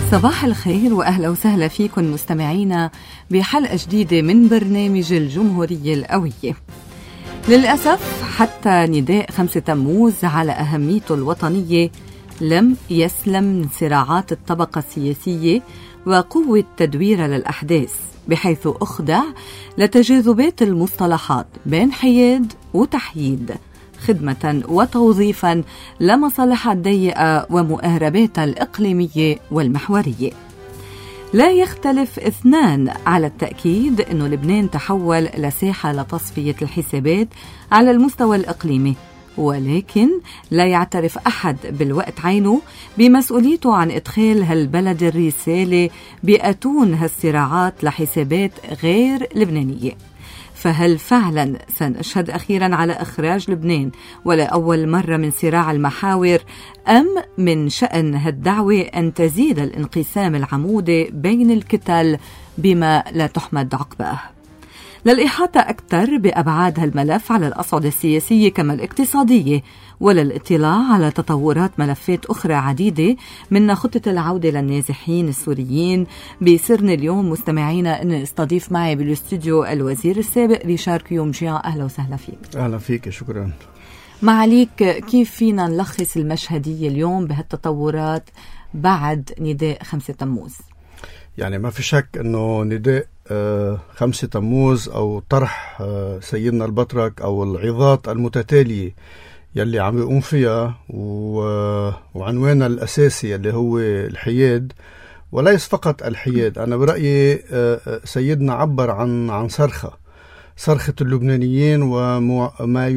صباح الخير وأهلا وسهلا فيكم مستمعينا بحلقة جديدة من برنامج الجمهورية القوية. للأسف حتى نداء 5 تموز على أهميته الوطنية لم يسلم من صراعات الطبقة السياسية وقوة تدويرها للأحداث، بحيث أخضع لتجاذبات المصطلحات بين حياد وتحييد، خدمة وتوظيفا لمصالحها الضيقة ومؤهرباتها الإقليمية والمحورية. لا يختلف اثنان على التأكيد أن لبنان تحول لساحة لتصفية الحسابات على المستوى الإقليمي، ولكن لا يعترف أحد بالوقت عينه بمسؤوليته عن إدخال هالبلد الرسالة بأتون هالصراعات لحسابات غير لبنانية. فهل فعلا سنشهد أخيرا على إخراج لبنان ولا أول مرة من صراع المحاور، أم من شأن هالدعوة أن تزيد الانقسام العمودي بين الكتل بما لا تحمد عقباه؟ للإحاطة أكثر بأبعاد هالملف على الأصعدة السياسية كما الاقتصادية، وللاطلاع على تطورات ملفات أخرى عديدة من خطة العودة للنازحين السوريين، بيسرني اليوم مستمعينا أن استضيف معي بالاستوديو الوزير السابق ريشار كيومجيان. أهلا وسهلا فيك. أهلا فيك، شكرا. معاليك، كيف فينا نلخص المشهدية اليوم بهالتطورات بعد نداء 5 تموز؟ يعني ما في شك أنه نداء 5 تموز أو طرح سيدنا البطرك أو العظات المتتالية يلي عم يقوم فيها وعنوانها الأساسي اللي هو الحياد، وليس فقط الحياد. أنا برأيي سيدنا عبر عن صرخة اللبنانيين وما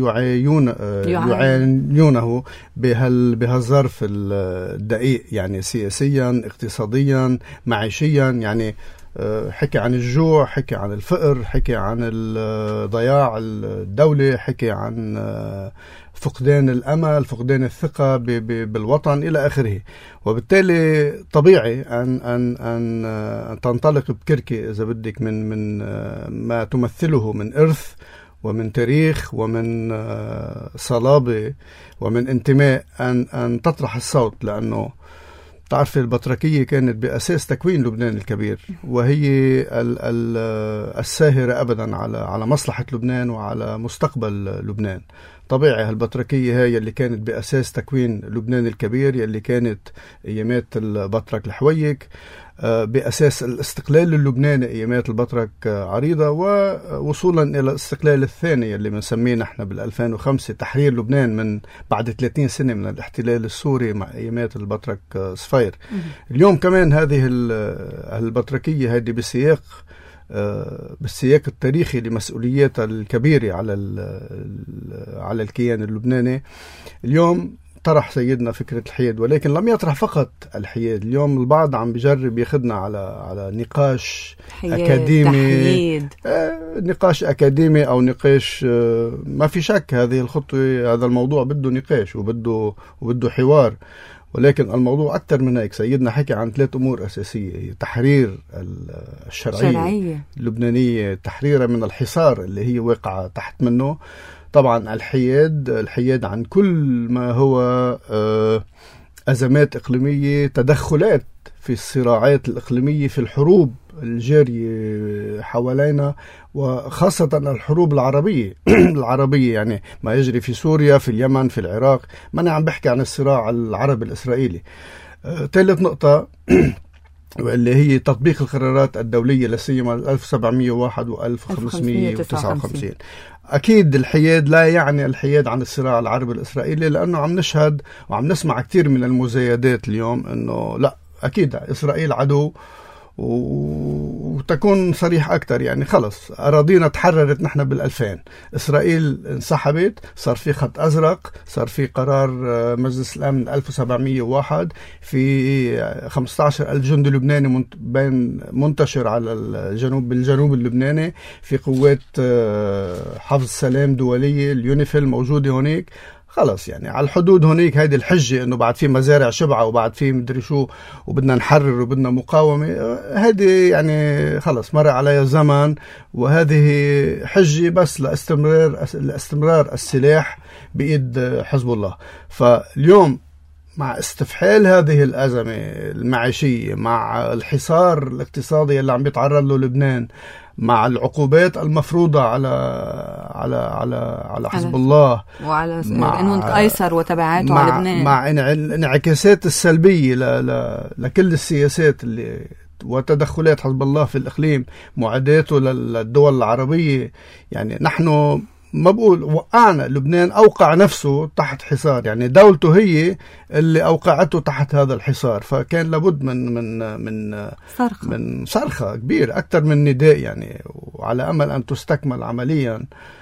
يعانونه بهالظرف الدقيق، يعني سياسيا، اقتصاديا، معيشيا. يعني حكي عن الجوع، حكي عن الفقر، حكي عن ضياع الدولة، حكي عن فقدان الأمل، فقدان الثقة بالوطن إلى آخره. وبالتالي طبيعي أن تنطلق بكركي إذا بدك من ما تمثله من إرث ومن تاريخ ومن صلابة ومن انتماء أن تطرح الصوت، لأنه تعرف البطركية كانت بأساس تكوين لبنان الكبير، وهي الساهرة أبدا على مصلحة لبنان وعلى مستقبل لبنان. طبيعي هالبطركية هي اللي كانت بأساس تكوين لبنان الكبير، يلي كانت أيامات البطرك الحويك، بأساس الاستقلال اللبناني أيامات البطرك عريضة، ووصولا إلى الاستقلال الثاني اللي بنسميه نحن بال2005 تحرير لبنان من بعد 30 سنة من الاحتلال السوري مع أيامات البطرك صفير. اليوم كمان هذه البطركية هذه بالسياق التاريخي لمسؤولياتها الكبيرة على الكيان اللبناني. اليوم طرح سيدنا فكرة الحياد، ولكن لم يطرح فقط الحياد. اليوم البعض عم بيجرب ياخدنا على نقاش أكاديمي، نقاش أكاديمي أو نقاش. ما في شك هذه الخطوة، هذا الموضوع بده نقاش وبده حوار، ولكن الموضوع أكثر من هيك. سيدنا حكي عن 3 أمور أساسية: تحرير الشرعية اللبنانية، تحريرها من الحصار اللي هي واقعة تحت منه، طبعا الحياد عن كل ما هو أزمات إقليمية، تدخلات في الصراعات الإقليمية، في الحروب الجارية حوالينا، وخاصة الحروب العربية يعني ما يجري في سوريا، في اليمن، في العراق. ما أنا عم بحكي عن الصراع العربي الإسرائيلي. ثالث نقطة واللي هي تطبيق القرارات الدولية، لسيما 1701 و 1559. أكيد الحياد لا يعني الحياد عن الصراع العربي الإسرائيلي، لأنه عم نشهد وعم نسمع كثير من المزايدات اليوم أنه لا، أكيد إسرائيل عدو، وتكون صريح أكتر. يعني خلص أراضينا تحررت نحن بال2000، إسرائيل انسحبت، صار في خط أزرق، صار في قرار مجلس الأمن 1701 في 15,000 جندي لبناني منتشر على بالجنوب اللبناني، في قوات حفظ السلام دولية اليونيفيل موجودة هناك. خلص يعني على الحدود هناك هيدي الحجة انه بعد في مزارع شبعة وبعد في مدري شو وبدنا نحرر وبدنا مقاومة، هذه يعني خلص مر عليها الزمن، وهذه حجة بس لاستمرار السلاح بإيد حزب الله. فاليوم مع استفحال هذه الأزمة المعيشية، مع الحصار الاقتصادي اللي عم بيتعرض له لبنان، مع العقوبات المفروضة على حزب الله وعلى قانون قيصر وتبعاته على لبنان، مع الانعكاسات السلبية لكل السياسات اللي وتدخلات حزب الله في الإقليم، معاداته للدول العربية. يعني نحن ما بقول وقعنا، لبنان أوقع نفسه تحت حصار، يعني دولته هي اللي أوقعته تحت هذا الحصار. فكان لابد من صرخة كبير أكثر من نداء، يعني وعلى أمل أن تستكمل عمليا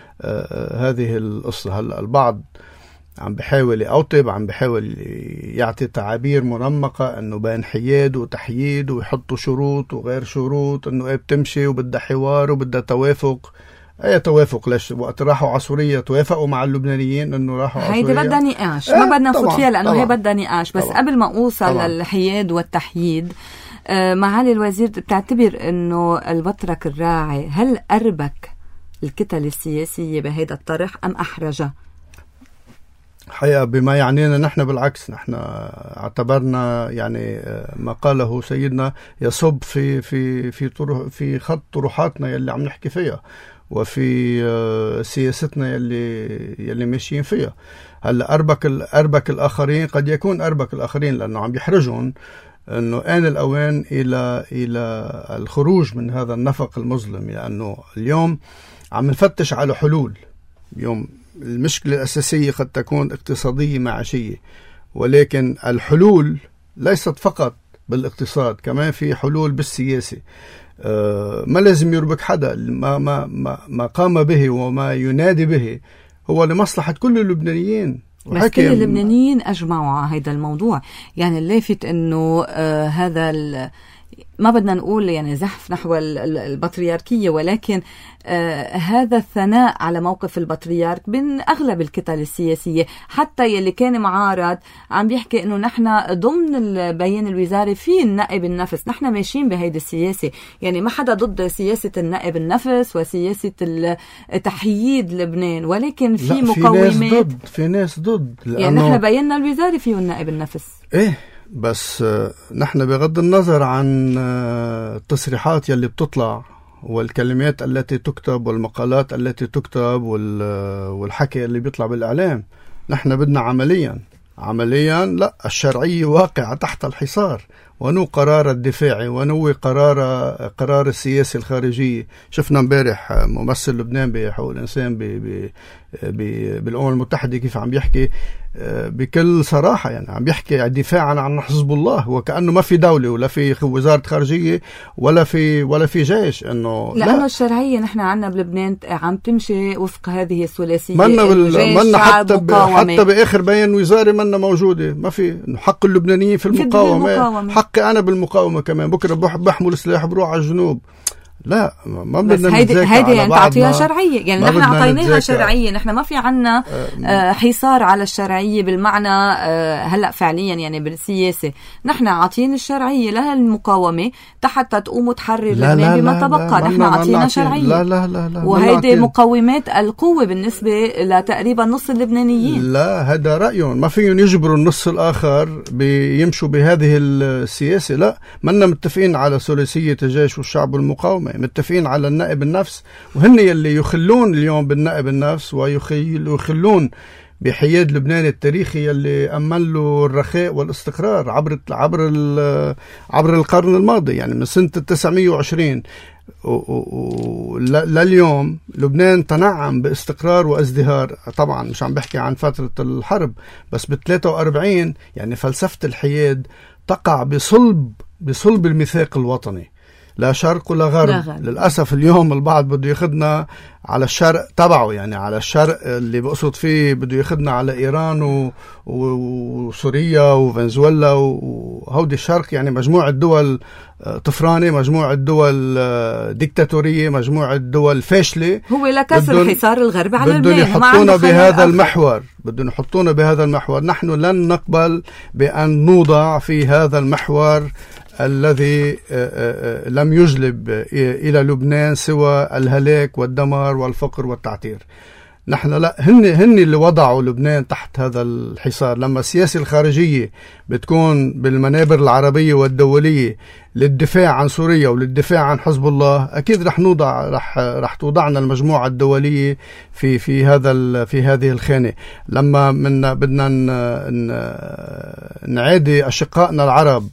هذه القصة. هلا البعض عم بحاول يأوطب، عم بحاول يعطي تعابير منمقة انه بين حياد وتحييد ويحطوا شروط وغير شروط، انه ايه بتمشي وبدها حوار وبدها توافق. اي توافق؟ ليش وقت راحوا على سوريا توافقوا مع اللبنانيين انه راحوا على سوريا؟ هيدي بدها نقاش، ما بدنا نفوت فيها لانه هي بدها نقاش. بس طبعاً. قبل ما اوصل للحياد والتحييد، معالي الوزير، بتعتبر انه البطرك الراعي هل اربك الكتل السياسية بهذا الطرح ام احرجه؟ حقيقة بما يعنينا نحن بالعكس، نحن اعتبرنا يعني ما قاله سيدنا يصب في خط طروحاتنا يلي عم نحكي فيها، وفي سياستنا يلي ماشيين فيها. هلا أربك الآخرين، قد يكون أربك الآخرين لأنه عم يحرجون أنه آن الأوان إلى الخروج من هذا النفق المظلم، لأنه اليوم عم نفتش على حلول. اليوم المشكلة الأساسية قد تكون اقتصادية معيشية، ولكن الحلول ليست فقط بالاقتصاد، كمان في حلول بالسياسة. ما لازم يربك حدا. ما قام به وما ينادي به هو لمصلحة كل اللبنانيين، بس كل اللبنانيين أجمعوا على هذا الموضوع. يعني اللافت أنه هذا ما بدنا نقول يعني زحف نحو البطريركية، ولكن هذا الثناء على موقف البطريرك من أغلب الكتل السياسية، حتى يلي كان معارض عم بيحكي إنه نحن ضمن البيان الوزاري في النائب النفس، نحن ماشيين بهيدي السياسة. يعني ما حدا ضد سياسة النائب النفس وسياسة تحييد لبنان، ولكن في مقومات، في ناس ضد يعني نحن بياننا الوزاري فيه النائب النفس. إيه، بس نحن بغض النظر عن التصريحات يلي بتطلع والكلمات التي تكتب والمقالات التي تكتب والحكي اللي بيطلع بالإعلام، نحن بدنا عمليا لا، الشرعية واقعة تحت الحصار، ونو قرار الدفاعي، ونو قرار السياسة الخارجية. شفنا امبارح ممثل لبنان بحقوق الإنسان بالأمم المتحدة كيف عم بيحكي بكل صراحة، يعني عم بيحكي دفاعا عن حزب الله، وكأنه ما في دولة ولا في وزارة خارجية ولا في جيش. لأنه الشرعية نحن عنا بلبنان عم تمشي وفق هذه الثلاثية، منا حتى بآخر بيان وزاري منا موجودة، ما في حق اللبنانيين في المقاومة. حقي أنا بالمقاومة كمان، بكرة بحمل سلاح بروح على الجنوب. لا، ما بدنا نتذاكى هيدي يعني تعطيها شرعية، يعني نحن أعطيناها شرعية. نحن ما في عنا حصار على الشرعية بالمعنى هلأ فعليا، يعني بالسياسة نحن عاطين الشرعية لها المقاومة حتى تقوم وتحرر لبنان بما تبقى. نحن عاطينا شرعية. لا وهيدي مقومات القوة بالنسبة لتقريبا نص اللبنانيين. لا، هذا رأيهم، ما فيهم يجبروا النص الآخر بيمشوا بهذه السياسة. لا، منا متفقين على ثلاثية الجيش والشعب والمقاومة، متفقين على النائب النفس، وهن يلي يخلون اليوم بالنائب النفس ويخلون بحياد لبنان التاريخي يلي أمن له الرخاء والاستقرار عبر القرن الماضي، يعني من سنة 1920 لليوم. لبنان تنعم باستقرار وازدهار. طبعا مش عم بحكي عن فترة الحرب بس، ب43 يعني فلسفة الحياد تقع بصلب الميثاق الوطني، لا شرق ولا غرب. للأسف اليوم البعض بده ياخدنا على الشرق تبعه، يعني على الشرق اللي بقصد فيه بده ياخدنا على إيران وسوريا وفنزويلا وهودي الشرق، يعني مجموعة دول طفرانة، مجموعة دول ديكتاتورية، مجموعة دول فاشلة. هو لكسر حصار الغرب على لبنان. بدهم يحطونا بهذا المحور. نحن لن نقبل بأن نوضع في هذا المحور الذي لم يجلب إلى لبنان سوى الهلاك والدمار والفقر والتعتير. نحن لا، هن اللي وضعوا لبنان تحت هذا الحصار. لما السياسة الخارجية بتكون بالمنابر العربية والدولية للدفاع عن سوريا وللدفاع عن حزب الله، أكيد رح توضعنا المجموعة الدولية في هذه الخانة. لما بدنا نعادي أشقائنا العرب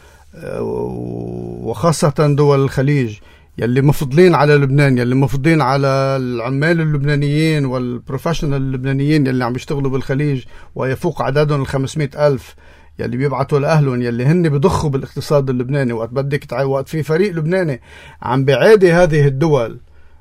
وخاصة دول الخليج يلي مفضلين على لبنان، يلي مفضلين على العمال اللبنانيين والبروفيشنال اللبنانيين يلي عم يشتغلوا بالخليج ويفوق عددهم 500,000 يلي بيبعتوا لأهلهم، يلي هن بيضخوا بالاقتصاد اللبناني. وقت في فريق لبناني عم بيعادي هذه الدول،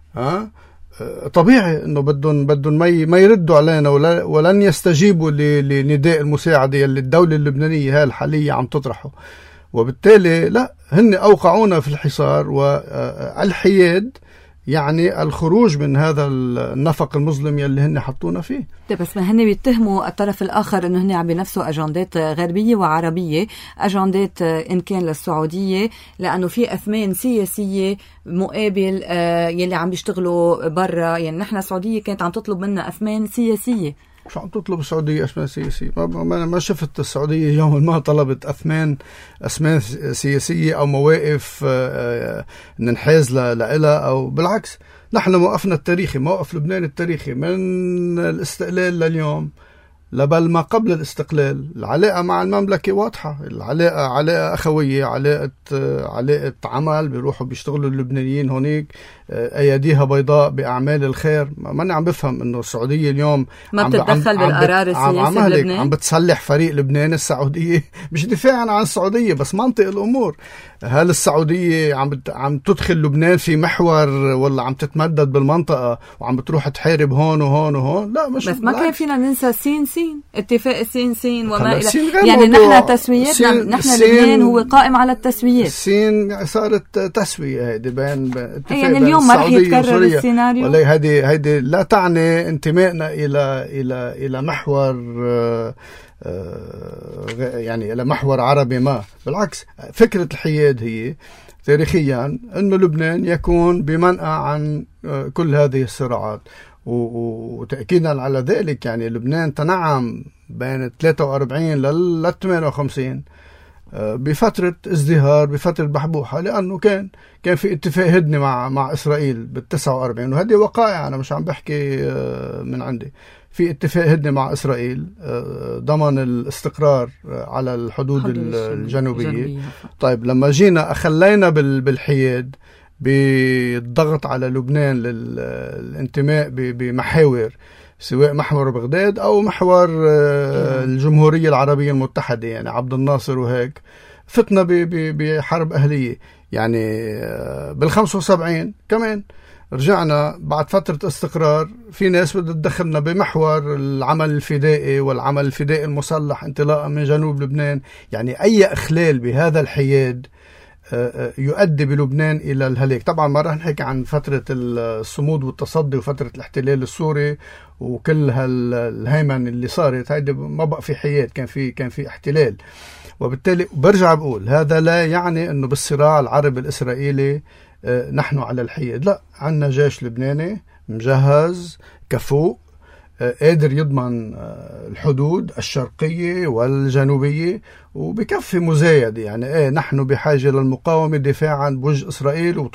طبيعي انه بدهم ما يردوا علينا ولن يستجيبوا لنداء المساعدة يلي الدولة اللبنانية هاي الحالية عم تطرحه. وبالتالي لا، هن أوقعونا في الحصار، والحياد يعني الخروج من هذا النفق المظلم يلي هن حطونا فيه. بس ما هن بيتهموا الطرف الآخر أنه هن عم بينفسوا أجندات غربية وعربية، أجندات إن كان للسعودية لأنه في أثمان سياسية مقابل يلي عم بيشتغلوا برا. يعني نحن السعودية كانت عم تطلب منا أثمان سياسية. شو عم تطلب السعودية أثمان سياسية؟ ما شفت السعودية يوم ما طلبت أثمان سياسية أو مواقف ننحاز لها، أو بالعكس. نحن موقفنا التاريخي، موقف لبنان التاريخي من الاستقلال لليوم، بل ما قبل الاستقلال، العلاقة مع المملكة واضحة. العلاقة علاقة أخوية، علاقة عمل، بيروحوا بيشتغلوا اللبنانيين هونيك أيديها بيضاء بأعمال الخير. ما عم بفهم إنه السعودية اليوم ما بتتدخل بالقرار السياسي بلبنان، عم بتسلح فريق لبنان. السعودية مش دفاعا عن السعودية، بس منطق الأمور. هل السعودية عم تدخل لبنان في محور، ولا عم تتمدد بالمنطقة وعم بتروح تحارب هون وهون وهون؟ لا، مش. بس ما كان فينا ننسى سين اتفاق سين وما إلى. يعني نحن تسويتنا، نحن لبنان هو قائم على التسويات. السين صارت تسوية، هيدي بين يعني اليوم ما رح يتكرر السيناريو. ولا هيدي لا تعني انتمائنا إلى محور، يعني إلى محور عربي. ما بالعكس، فكرة الحياد هي تاريخيا أنه لبنان يكون بمنأى عن كل هذه الصراعات. وتأكيدا على ذلك، يعني لبنان تنعم بين 43 لل 58 بفترة ازدهار، بفترة بحبوحة، لأنه كان في اتفاق هدنة مع إسرائيل بال49. وهذه وقائع، أنا مش عم بحكي من عندي. في اتفاق هدنة مع إسرائيل ضمن الاستقرار على الحدود الجنوبية. طيب لما جينا أخلينا بالحياد بالضغط على لبنان للانتماء بمحاور، سواء محور بغداد أو محور الجمهورية العربية المتحدة، يعني عبد الناصر وهيك، فتنا بحرب أهلية. يعني بال75 كمان رجعنا بعد فترة استقرار، في ناس بدها تدخلنا بمحور العمل الفدائي والعمل الفدائي المسلح انطلاقا من جنوب لبنان. يعني أي إخلال بهذا الحياد يؤدي بلبنان إلى الهلاك. طبعا ما رح نحكي عن فترة الصمود والتصدي وفترة الاحتلال السوري وكل هالهيمن اللي صارت، هيدا ما بقى في حياد، كان في احتلال. وبالتالي برجع بقول هذا لا يعني أنه بالصراع العربي الإسرائيلي نحن على الحياد. لا، عنا جيش لبناني مجهز كفوء، قادر يضمن الحدود الشرقية والجنوبية، وبكفي مزايد. يعني نحن بحاجة للمقاومة دفاعا بوجه إسرائيل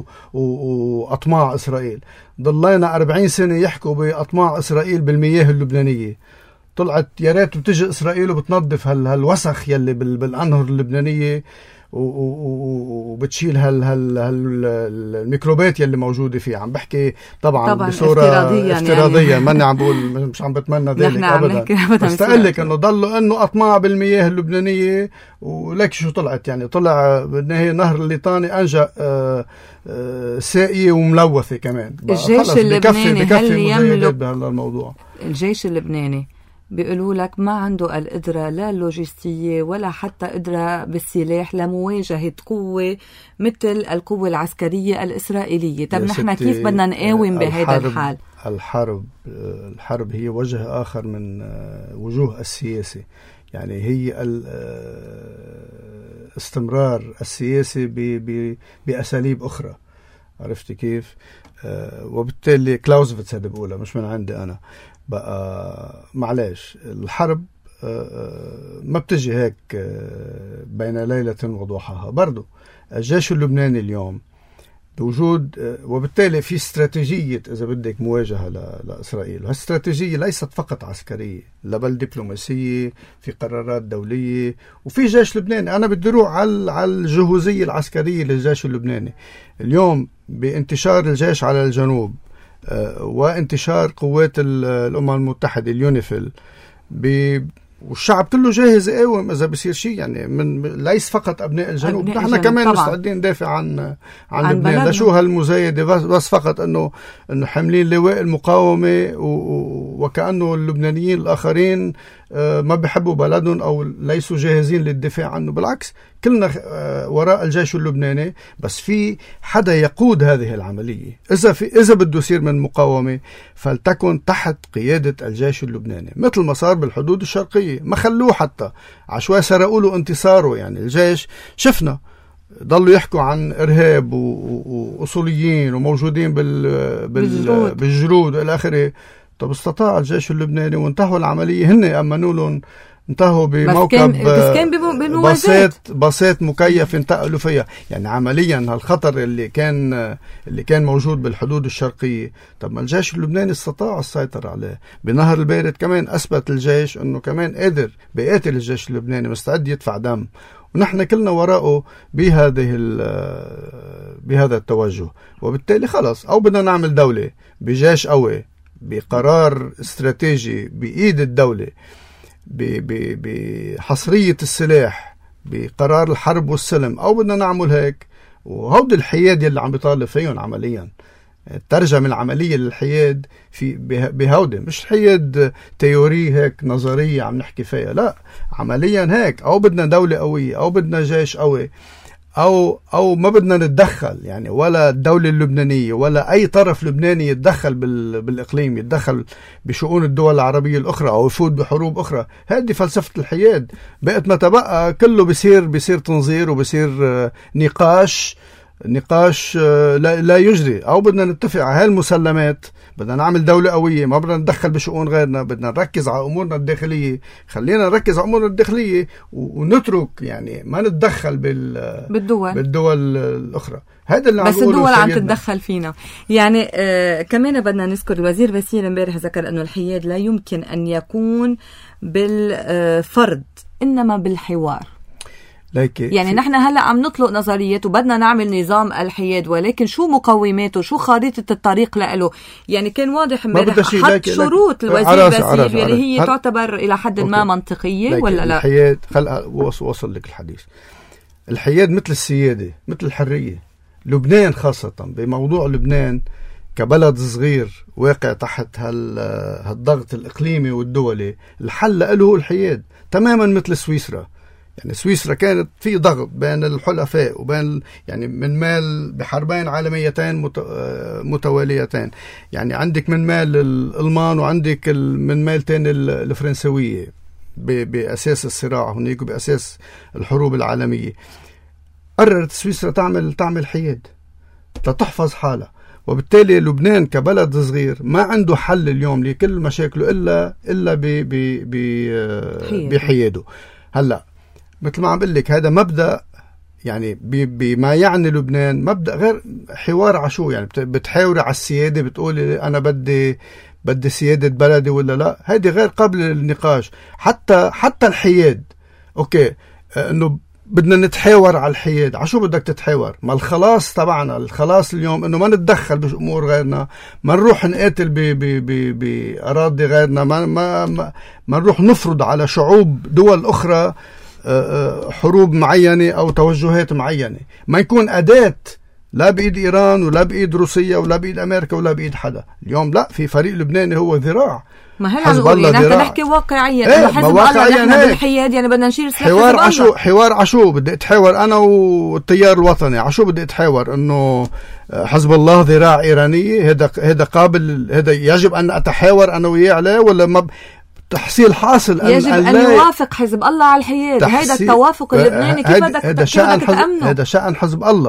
وأطماع إسرائيل. ضلينا 40 سنة يحكوا بأطماع إسرائيل بالمياه اللبنانية. طلعت يا ريت بتجي إسرائيل وبتنظف هالوسخ يلي بالأنهر اللبنانية، وبتشيل الميكروبات يلي موجودة فيه. عم بحكي طبعا بصورة افتراضية يعني. ماني عم بقول، مش عم بتمنى ذلك أبدا، بس تقلك أنه ضلوا أنه أطماع بالمياه اللبنانية. ولك شو طلعت، يعني طلع بالنهاية نهر الليطاني أنجأ سائية وملوثة كمان. الجيش اللبناني هل يملك بهذا الموضوع؟ الجيش اللبناني بيقولوا لك ما عنده القدرة لا اللوجستية ولا حتى قدرة بالسلاح لمواجهة قوة مثل القوة العسكرية الإسرائيلية. طب نحن كيف بدنا نقاوم بهذا الحال؟ الحرب هي وجه آخر من وجوه السياسة. يعني هي استمرار السياسة بأساليب أخرى. عرفت كيف؟ وبالتالي كلاوزفيتس هذا بقولها مش من عندي أنا بقى. معلش الحرب ما بتجي هيك بين ليلة وضحاها. برضو الجيش اللبناني اليوم بوجود، وبالتالي في استراتيجية إذا بدك مواجهة لإسرائيل. هالاستراتيجية ليست فقط عسكرية، لا بل دبلوماسية، في قرارات دولية، وفي جيش لبناني. أنا بدي أروح على الجهوزية العسكرية للجيش اللبناني اليوم بانتشار الجيش على الجنوب وانتشار قوات الأمم المتحدة اليونيفيل، والشعب كله جاهز يقاوم إذا بصير شيء. يعني من ليس فقط أبناء الجنوب، نحن كمان طبعا مستعدين ندافع عن لبنان. لشو هالمزايدة بس فقط إنه حاملين لواء المقاومة وكأنه اللبنانيين الآخرين ما بيحبوا بلدهم أو ليسوا جاهزين للدفاع عنه. بالعكس كلنا وراء الجيش اللبناني، بس في حدا يقود هذه العملية. إذا بده يصير من مقاومة فلتكن تحت قيادة الجيش اللبناني، مثل ما صار بالحدود الشرقية. ما خلوه حتى عشوائي سرقوا له انتصاره. يعني الجيش شفنا ضلوا يحكوا عن إرهاب وأصوليين وموجودين بالجرود إلى آخره. طب استطاع الجيش اللبناني وانتهوا العملية. هن أمنوا لهم انتهوا بموكب بسيط مكيف انتقلوا فيها. يعني عمليا هالخطر اللي كان موجود بالحدود الشرقية، طب ما الجيش اللبناني استطاع السيطرة عليه. بنهر البيرت كمان أثبت الجيش أنه كمان قادر بيقاتل. الجيش اللبناني مستعد يدفع دم، ونحن كلنا وراءه بهذا التوجه. وبالتالي خلص، أو بدنا نعمل دولة بجيش قوي، بقرار استراتيجي بإيد الدولة، بحصرية السلاح، بقرار الحرب والسلم، أو بدنا نعمل هيك. وهود الحياد اللي عم بيطالب فيهم عمليا ترجم العملية للحياد بهودة، مش حياد تيوري هيك نظرية عم نحكي فيها، لا عمليا هيك. أو بدنا دولة قوية، أو بدنا جيش قوي، أو ما بدنا نتدخل. يعني ولا الدولة اللبنانية ولا أي طرف لبناني يتدخل بالإقليم، يتدخل بشؤون الدول العربية الأخرى أو يفوت بحروب أخرى. هذه فلسفة الحياد. بقت ما تبقى كله بيصير تنظير وبيصير نقاش لا يجري. أو بدنا نتفق على هالمسلمات، بدنا نعمل دولة قوية، ما بدنا نتدخل بشؤون غيرنا، بدنا نركز على أمورنا الداخلية. خلينا نركز على أمورنا الداخلية ونترك، يعني ما نتدخل بالدول الأخرى. هذا اللي بس الدول عم تتدخل فينا. يعني كمان بدنا نذكر الوزير باسيل امبارح ذكر أنه الحياد لا يمكن أن يكون بالفرض، إنما بالحوار. يعني نحن هلأ عم نطلق نظريات وبدنا نعمل نظام الحياد، ولكن شو مقوماته، شو خارطة الطريق له؟ يعني كان واضح امبارح حط شروط الوزير باسيل اللي هي تعتبر إلى حد ما منطقية ولا لا؟ الحياد وصل لك الحديث. الحياد مثل السيادة، مثل الحرية. لبنان خاصة بموضوع لبنان كبلد صغير واقع تحت هالضغط الإقليمي والدولي، الحل له هو الحياد. تماما مثل سويسرا. يعني سويسرا كانت في ضغط بين الحلفاء وبين، يعني من مال بحربين عالميتين متواليتين. يعني عندك من مال الألمان وعندك من مال تاني الفرنسوية بأساس الصراع هناك وبأساس الحروب العالمية. قررت سويسرا تعمل حياد لتحفظ حالها. وبالتالي لبنان كبلد صغير ما عنده حل اليوم لكل مشاكله إلا بحياده. هلأ مثل ما عم بقول لك، هذا مبدأ، يعني بما يعني لبنان مبدأ غير حوار عشو. يعني بتحاوري على السيادة، بتقولي أنا بدي سيادة بلدي ولا لا. هذه غير قابل للنقاش. حتى الحياد أوكي، إنه بدنا نتحاور على الحياد. عشو بدك تتحاور؟ ما الخلاص تبعنا، الخلاص اليوم إنه ما نتدخل بأمور غيرنا، ما نروح نقاتل بأراضي غيرنا، ما نروح نفرض على شعوب دول أخرى حروب معينة أو توجهات معينة. ما يكون أداة لا بإيد إيران ولا بإيد روسيا ولا بإيد أمريكا ولا بإيد حدا. اليوم لا، في فريق لبناني هو ذراع. ما هلا نقول نحكي واقعيا. حزب الله نحن بالحياد، يعني بدنا نشيل حوار عشو بدي اتحاور أنا والتيار الوطني. عشو بدي اتحاور إنه حزب الله ذراع إيرانية؟ هذا قابل، هذا يجب أن أتحاور أنا وياه عليه، ولا ما تحصيل حاصل يجب أن يوافق حزب الله على الحياد؟ هذا التوافق اللبناني كيف بدك تأمنه؟ هذا شأن حزب الله.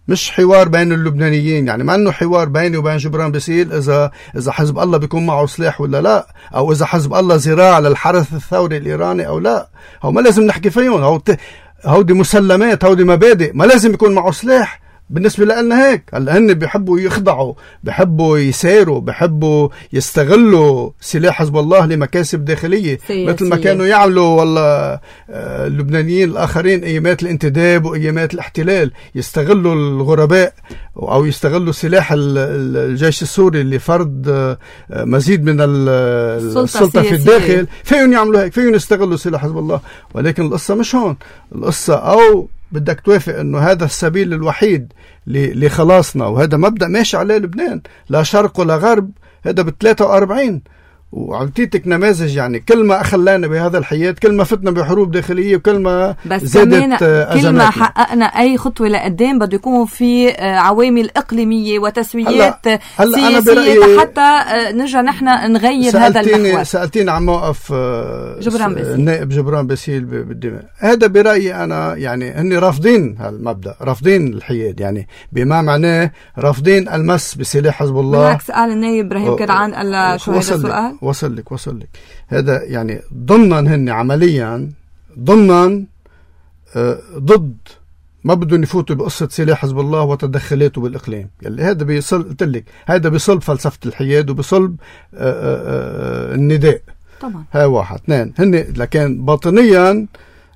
مش حوار بين اللبنانيين، يعني ما انه حوار بيني وبين جبران باسيل اذا حزب الله بيكون معه سلاح ولا لا، او اذا حزب الله ذراع للحرس الثوري الايراني او لا. هو ما لازم نحكي فيهم، هودي مسلمات، هودي مبادئ، ما لازم يكون معه سلاح. بالنسبة لنا هيك. هلا هن بيحبوا يخضعوا، بيحبوا يسيروا، بيحبوا يستغلوا سلاح حزب الله لمكاسب داخلية مثل ما كانوا يعملوا والله اللبنانيين الآخرين أيامات الانتداب وأيامات الاحتلال، يستغلوا الغرباء أو يستغلوا سلاح الجيش السوري لفرض مزيد من السلطة في الداخل. فيهم يعملوا هيك، فيهم يستغلوا سلاح حزب الله. ولكن القصة مش هون. القصة أو بدك توافق انه هذا السبيل الوحيد لخلاصنا، وهذا مبدأ ماشي عليه لبنان، لا شرق ولا غرب. هذا ب43 وعطيتك نماذج، يعني كل ما أخلانا بهذا الحياة، كل ما فتنا بحروب داخلية، وكل ما زادت أزماتنا. كل ما حققنا أي خطوة لقدام بده يكون في عوامل إقليمية وتسويات سياسية حتى نرجع نحن نغير هذا المحور. سألتين عن موقف النائب جبران باسيل بالدماء. هذا برأيي أنا يعني هن رافضين هالمبدأ، رافضين الحياد، يعني بما معناه رافضين المس بسلاح حزب الله. بالعكس قال النائب إبراهيم كرعان قال شو هذا السؤال؟ وصل لك هذا يعني ضمنا هن عمليا ضمنا ضد ما بدهم يفوتوا بقصة سلاح حزب الله وتدخلاته بالإقليم. يعني هذا قلت لك هذا بصلب فلسفة الحياد وبصلب النداء طبعا. هاي واحد. اثنين هن لكن باطنيا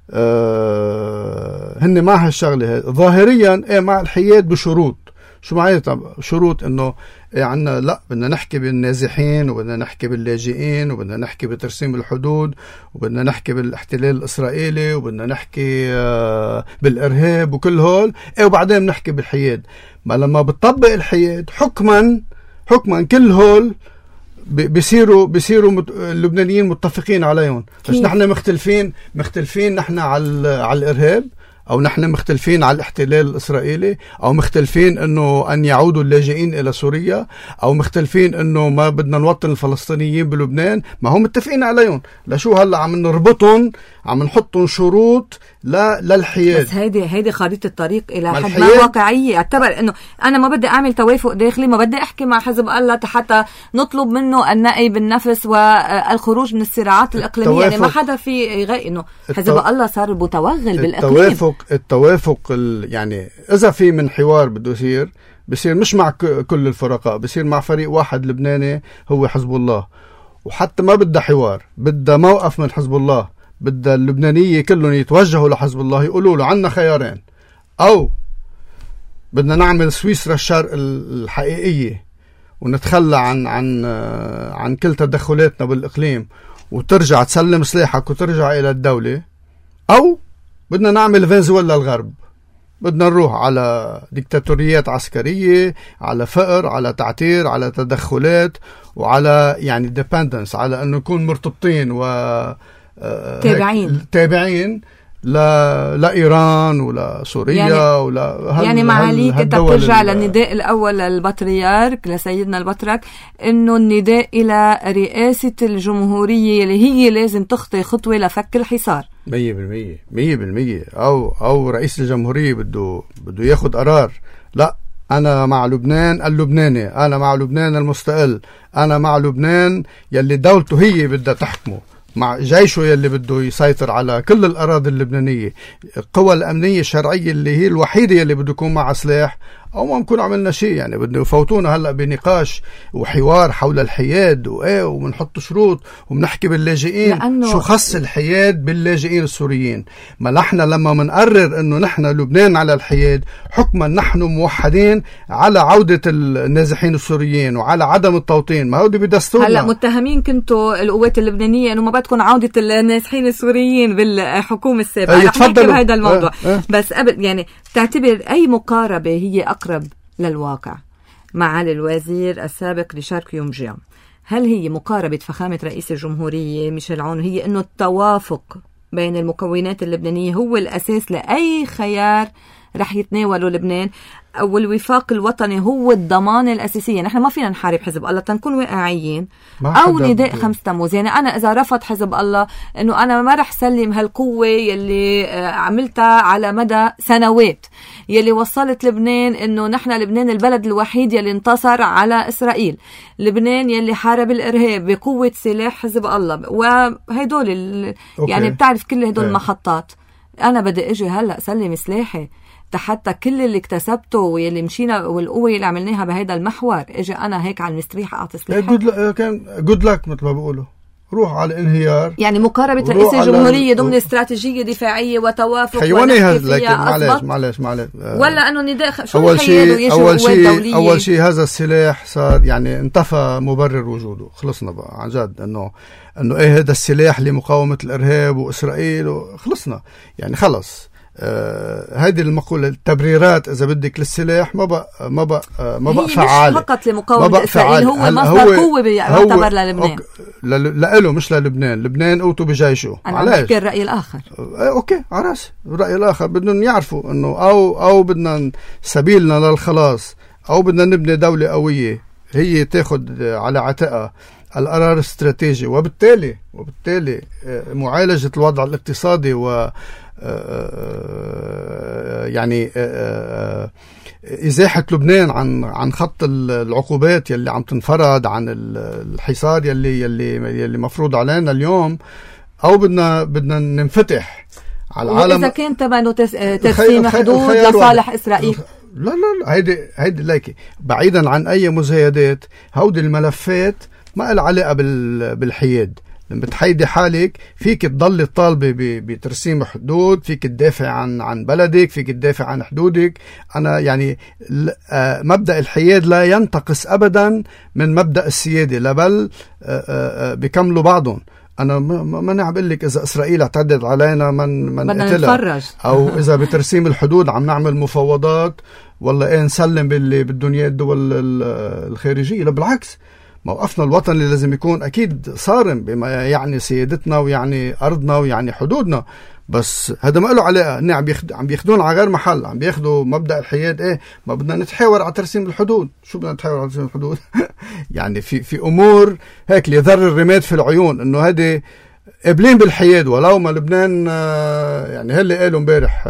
هن مع هالشغلة ظاهريا مع الحياد بشروط. شو معناتها شروط؟ انه عنا لا بدنا نحكي بالنازحين، وبدنا نحكي باللاجئين، وبدنا نحكي بترسيم الحدود، وبدنا نحكي بالاحتلال الإسرائيلي، وبدنا نحكي بالإرهاب وكل هول وبعدين بنحكي بالحياد. ما لما بتطبق الحياد حكما كل هول بيصيروا اللبنانيين متفقين عليهم. بس نحن مختلفين نحن على الإرهاب، أو نحن مختلفين على الاحتلال الإسرائيلي، أو مختلفين أنه أن يعودوا اللاجئين إلى سوريا، أو مختلفين أنه ما بدنا نوطن الفلسطينيين بلبنان. ما هم متفقين عليهم. لشو هلأ عم نربطهم، عم نحطهم شروط للحياد. بس هيدي خريطة الطريق إلى حد ما واقعية. اعتبر أنه أنا ما بدي أعمل توافق داخلي، ما بدي أحكي مع حزب الله حتى نطلب منه النأي بالنفس والخروج من الصراعات الإقليمية. يعني ما حدا في غير أنه حزب الله صار متوغل بالإقليم. التوافق يعني إذا في من حوار بده بصير مش مع كل الفرقاء، بصير مع فريق واحد لبناني هو حزب الله. وحتى ما بدها حوار، بدها موقف من حزب الله، بدها اللبنانية كلهم يتوجهوا لحزب الله، يقولوا له عنا خيارين: أو بدنا نعمل سويسرا الشرق الحقيقية ونتخلى عن كل تدخلاتنا بالإقليم، وترجع تسلم سلاحك وترجع إلى الدولة، أو بدنا نعمل فنزويلا الغرب، بدنا نروح على ديكتاتوريات عسكرية، على فقر، على تعتير، على تدخلات، وعلى يعني ديبندنس، على أنه نكون مرتبطين تابعين لا إيران ولا سوريا يعني معاليك أنت بترجع للنداء الأول للبطريرك لسيدنا البطرك، إنه النداء إلى رئاسة الجمهورية اللي هي لازم تخطي خطوة لفك الحصار 100%. أو رئيس الجمهورية بده ياخد قرار: لا، أنا مع لبنان اللبناني، أنا مع لبنان المستقل، أنا مع لبنان يلي دولته هي بدها تحكمه، مع جيشه يلي بده يسيطر على كل الأراضي اللبنانية، القوى الأمنية الشرعية اللي هي الوحيدة يلي بده يكون مع سلاح، أو ما نكون عملنا شيء. يعني بدنا يفوتونا هلأ بنقاش وحوار حول الحياد ومنحط شروط ومنحكي باللاجئين. شو خص الحياد باللاجئين السوريين؟ ما نحن لما منقرر أنه نحن لبنان على الحياد، حكما نحن موحدين على عودة النازحين السوريين وعلى عدم التوطين. ما هو دي بدستورنا. هلأ متهمين كنتوا القوات اللبنانية أنه ما بدكم عودة النازحين السوريين بالحكومة السابقة. رح نحكي بهذا الموضوع. بس قبل يعني تعتبر أي مقاربة هي أقرب للواقع مع الوزير السابق ريشار كيومجيان؟ هل هي مقاربة فخامة رئيس الجمهورية ميشيل عون، هي أنه التوافق بين المكونات اللبنانية هو الأساس لأي خيار رح يتناولوا لبنان، والوفاق الوطني هو الضمانة الأساسية. نحن ما فينا نحارب حزب الله تنكون واقعيين، أو نداء 5 تموز. يعني أنا إذا رفض حزب الله إنه أنا ما رح سلم هالقوة يلي عملتها على مدى سنوات، يلي وصلت لبنان إنه نحن لبنان البلد الوحيد يلي انتصر على إسرائيل، لبنان يلي حارب الإرهاب بقوة سلاح حزب الله، وهيدول يعني بتعرف كل هدول المحطات. أنا بدي أجي هلأ سلم سلاحي حتى كل اللي اكتسبته واللي مشينا والقوة اللي عملناها بهذا المحور، اجي انا هيك على المستريح اعطي سلاحي؟ كان جود لك مثل ما بيقولوا، روح على الانهيار. يعني مقاربة رئيس الجمهورية ضمن استراتيجية دفاعية وتوافق حيواني لكن معلش ولا انه نداء شو اول شيء هذا السلاح صار يعني انتفى مبرر وجوده، خلصنا بقى عن جد انه ايه هذا السلاح لمقاومة الارهاب واسرائيل وخلصنا يعني خلص. هذه المقولة التبريرات إذا بدك للسلاح ما بقى فعالة. مش فقط لمقاومة إسرائيل، هو مصدر قوة بيعتبر للبنان. لإله مش للبنان قوته بجيشه. أنا بحكي الرأي الآخر. أوكي عرس الرأي الآخر بدهم يعرفوا إنه أو بدنا سبيلنا للخلاص، أو بدنا نبني دولة قوية هي تاخد على عاتقها القرار الاستراتيجي، وبالتالي معالجة الوضع الاقتصادي و يعني إزاحة لبنان عن خط العقوبات يلي عم تنفرض، عن الحصار يلي مفروض علينا اليوم، أو بدنا ننفتح على العالم. وإذا كان تبعه ترسيم حدود لصالح إسرائيل. لا هيدي لايكي بعيدا عن أي مزايدات. هودي الملفات ما لها علاقة بالحياد. لما بتحيدي حالك فيك تضل طالبة بترسيم حدود، فيك تدافع عن بلدك، فيك تدافع عن حدودك. أنا يعني مبدأ الحياد لا ينتقص أبدا من مبدأ السيادة، لا بل بيكملوا بعضهم. أنا ما نعم بقول لك إذا إسرائيل اعتدت علينا من قتلها، أو إذا بترسيم الحدود عم نعمل مفاوضات والله إيه نسلم باللي بدهم إياه الدول الخارجية. لا بالعكس، موقفنا الوطني لازم يكون أكيد صارم بما يعني سيادتنا ويعني أرضنا ويعني حدودنا. بس هذا ما له علاقة. عم بياخدون على غير محل، عم بياخدوا مبدأ الحياد. إيه ما بدنا نتحاور على ترسيم الحدود؟ شو بدنا نتحاور على ترسيم الحدود؟ يعني في أمور هيك ليذر الرماد في العيون إنه هذه قابلين بالحياد. ولو ما لبنان يعني هل قالوا امبارح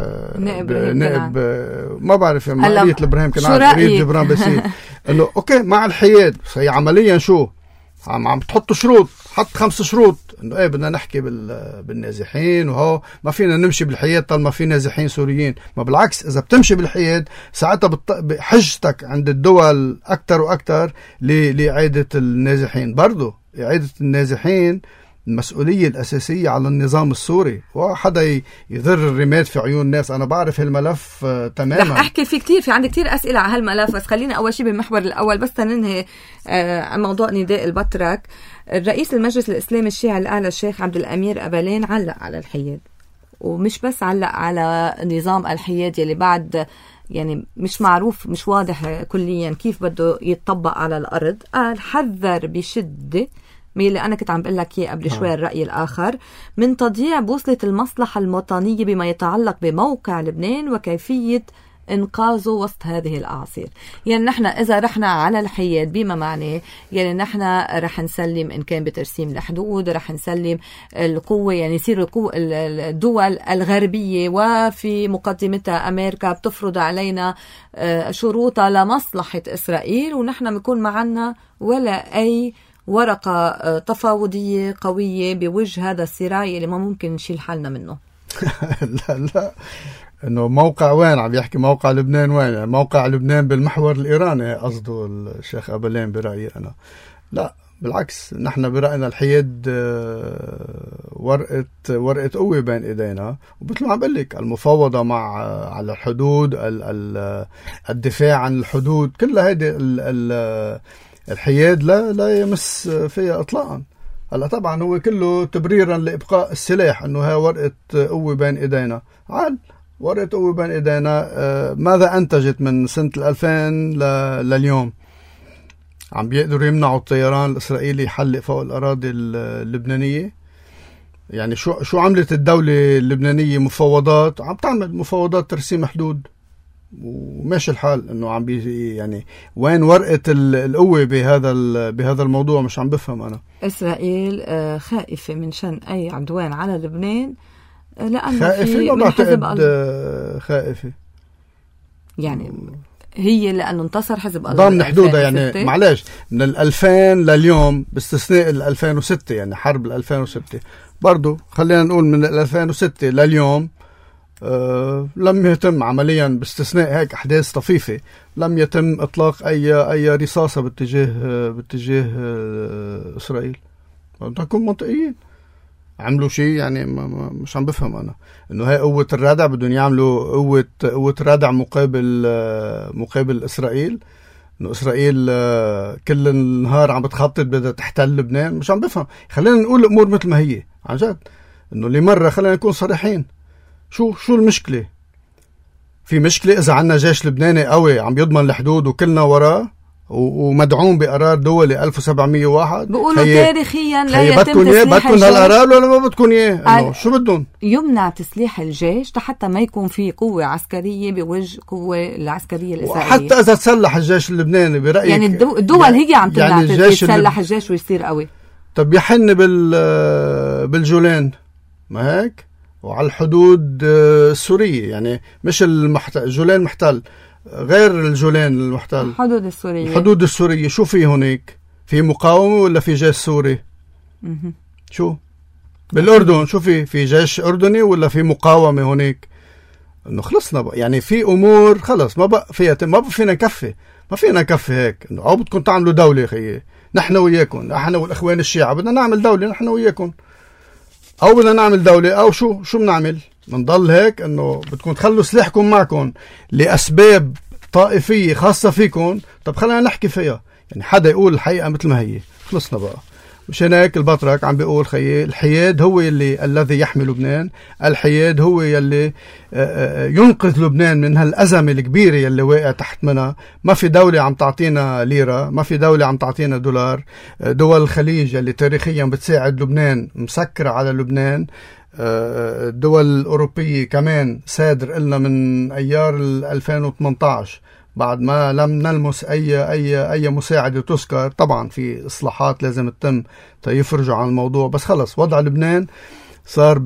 نائب ما بعرف عملية الإبراهيم كان عارف جبران بسيط انه اوكي مع الحياد، بس هي عمليا شو عم تحطوا شروط، حط 5 شروط انه ايه بدنا نحكي بالنازحين، وهو ما فينا نمشي بالحياد طالما في نازحين سوريين. ما بالعكس، اذا بتمشي بالحياد ساعتها حجتك عند الدول اكثر واكثر لإعادة النازحين. برضو إعادة النازحين المسؤولية الأساسية على النظام السوري، وحدا يذر الرماد في عيون الناس. أنا بعرف هالملف تماما، رح أحكي فيه كتير، في عندي كتير أسئلة على هالملف، بس خلينا أول شيء بالمحور الأول بس ننهي موضوع نداء البطرك. الرئيس المجلس الإسلامي الشيعي الأعلى الشيخ عبد الأمير أبالين علق على الحياد، ومش بس علق على نظام الحياد يلي بعد يعني مش معروف، مش واضح كليا كيف بده يتطبق على الأرض. قال حذر بشدة من اللي أنا كنت عم بقول لك إياه قبل شوي الرأي الآخر، من تضييع بوصلة المصلحة الوطنية بما يتعلق بموقع لبنان وكيفية إنقاذه وسط هذه الأعاصير. يعني نحن إذا رحنا على الحياد بما معناه يعني نحن رح نسلم إن كان بترسيم الحدود، رح نسلم القوة، يعني يصير الدول الغربية وفي مقدمتها أمريكا بتفرض علينا شروطها لمصلحة إسرائيل، ونحن بنكون معنا ولا أي ورقة تفاوضية قوية بوجه هذا الصراع اللي ما ممكن نشيل حالنا منه. لا انه موقع وين عم يحكي؟ موقع لبنان وين؟ يعني موقع لبنان بالمحور الإيراني قصده الشيخ أبالين برأيي أنا. لا بالعكس، نحن برأينا الحياد ورقة قوة بين إيدينا، ومثل ما عم بقول لك المفاوضة على الحدود، الدفاع عن الحدود، كل هذه الحياد لا يمس فيها اطلاقا. هلا طبعا هو كله تبريرا لابقاء السلاح، انه هي ورقه قوه بين ايدينا. عال ورقه قوه بين ايدينا، ماذا انتجت من سنه 2000 لليوم؟ عم بيقدروا يمنعوا الطيران الاسرائيلي يحلق فوق الاراضي اللبنانيه؟ يعني شو عملت الدوله اللبنانيه؟ مفاوضات، عم تعمل مفاوضات ترسيم حدود وماشي الحال انه عم يعني وين ورقة القوة بهذا الموضوع؟ مش عم بفهم انا. اسرائيل خائفة من شن اي عدوان على لبنان، لانه خائفة؟ ما بعتقد خائفة يعني، هي لانه انتصر حزب الله ضمن حدودها يعني. معلش، من 2000 لليوم باستثناء 2006 يعني حرب 2006 برضو، خلينا نقول من 2006 لليوم لم يتم عمليا باستثناء هيك أحداث طفيفة، لم يتم إطلاق أي رصاصة باتجاه إسرائيل. نكون منطقيين، عملوا شيء يعني مش عم بفهم أنا إنه هاي قوة الردع بدهم يعملوا قوة ردع مقابل إسرائيل، إنه إسرائيل كل النهار عم بتخطط بدها تحتل لبنان. مش عم بفهم. خلينا نقول الأمور مثل ما هي عن جد، إنه لمرة خلينا نكون صريحين. شو المشكلة؟ في مشكلة إذا عنا جيش لبناني قوي عم يضمن الحدود وكلنا وراه ومدعوم بقرار دولي 1701. بيقولوا تاريخيا لا يتم تسليح بدكم هالقرار ولا ما بدكم اياه؟ شو بدهم؟ يمنع تسليح الجيش حتى ما يكون في قوة عسكرية بوجه قوة العسكرية الإسرائيلية. حتى إذا تسلح الجيش اللبناني برأيك يعني الدول هي عم تمنع تسلح الجيش ويصير قوي. طب يحن بالجولان ما هيك، وعلى الحدود السورية يعني، مش الجولان محتل، غير الجولان المحتل، الحدود السورية. شو في هناك؟ في مقاومة ولا في جيش سوري؟ شو بالأردن؟ شو في جيش أردني ولا في مقاومة هناك؟ إنه خلصنا بقى يعني، في أمور خلص ما بقى فينا نكفي، ما فينا نكفي هيك. إنه أو بدكم تعملوا دولة خيي نحن وياكم، نحن والإخوان الشيعة بدنا نعمل دولة نحن وياكم، أو بدنا نعمل دولة، أو شو بنعمل؟ بنضل هيك إنه بدكم تخلوا سلاحكم معكم لأسباب طائفية خاصة فيكم. طب خلينا نحكي فيها يعني، حدا يقول الحقيقة مثل ما هي. خلصنا بقى. مشان هيك البطرك عم بيقول خيي الحياد هو الذي يحمي لبنان، الحياد هو يلي ينقذ لبنان من هالأزمة الكبيرة يلي واقع تحت منها. ما في دولة عم تعطينا ليرة، ما في دولة عم تعطينا دولار. دول الخليج يلي تاريخيا بتساعد لبنان مسكرة على لبنان. الدول الأوروبية كمان صادر إلنا من أيار 2018 بعد ما لم نلمس أي مساعدة تذكر. طبعا في إصلاحات لازم تتم يفرجوا عن الموضوع، بس خلص وضع لبنان صار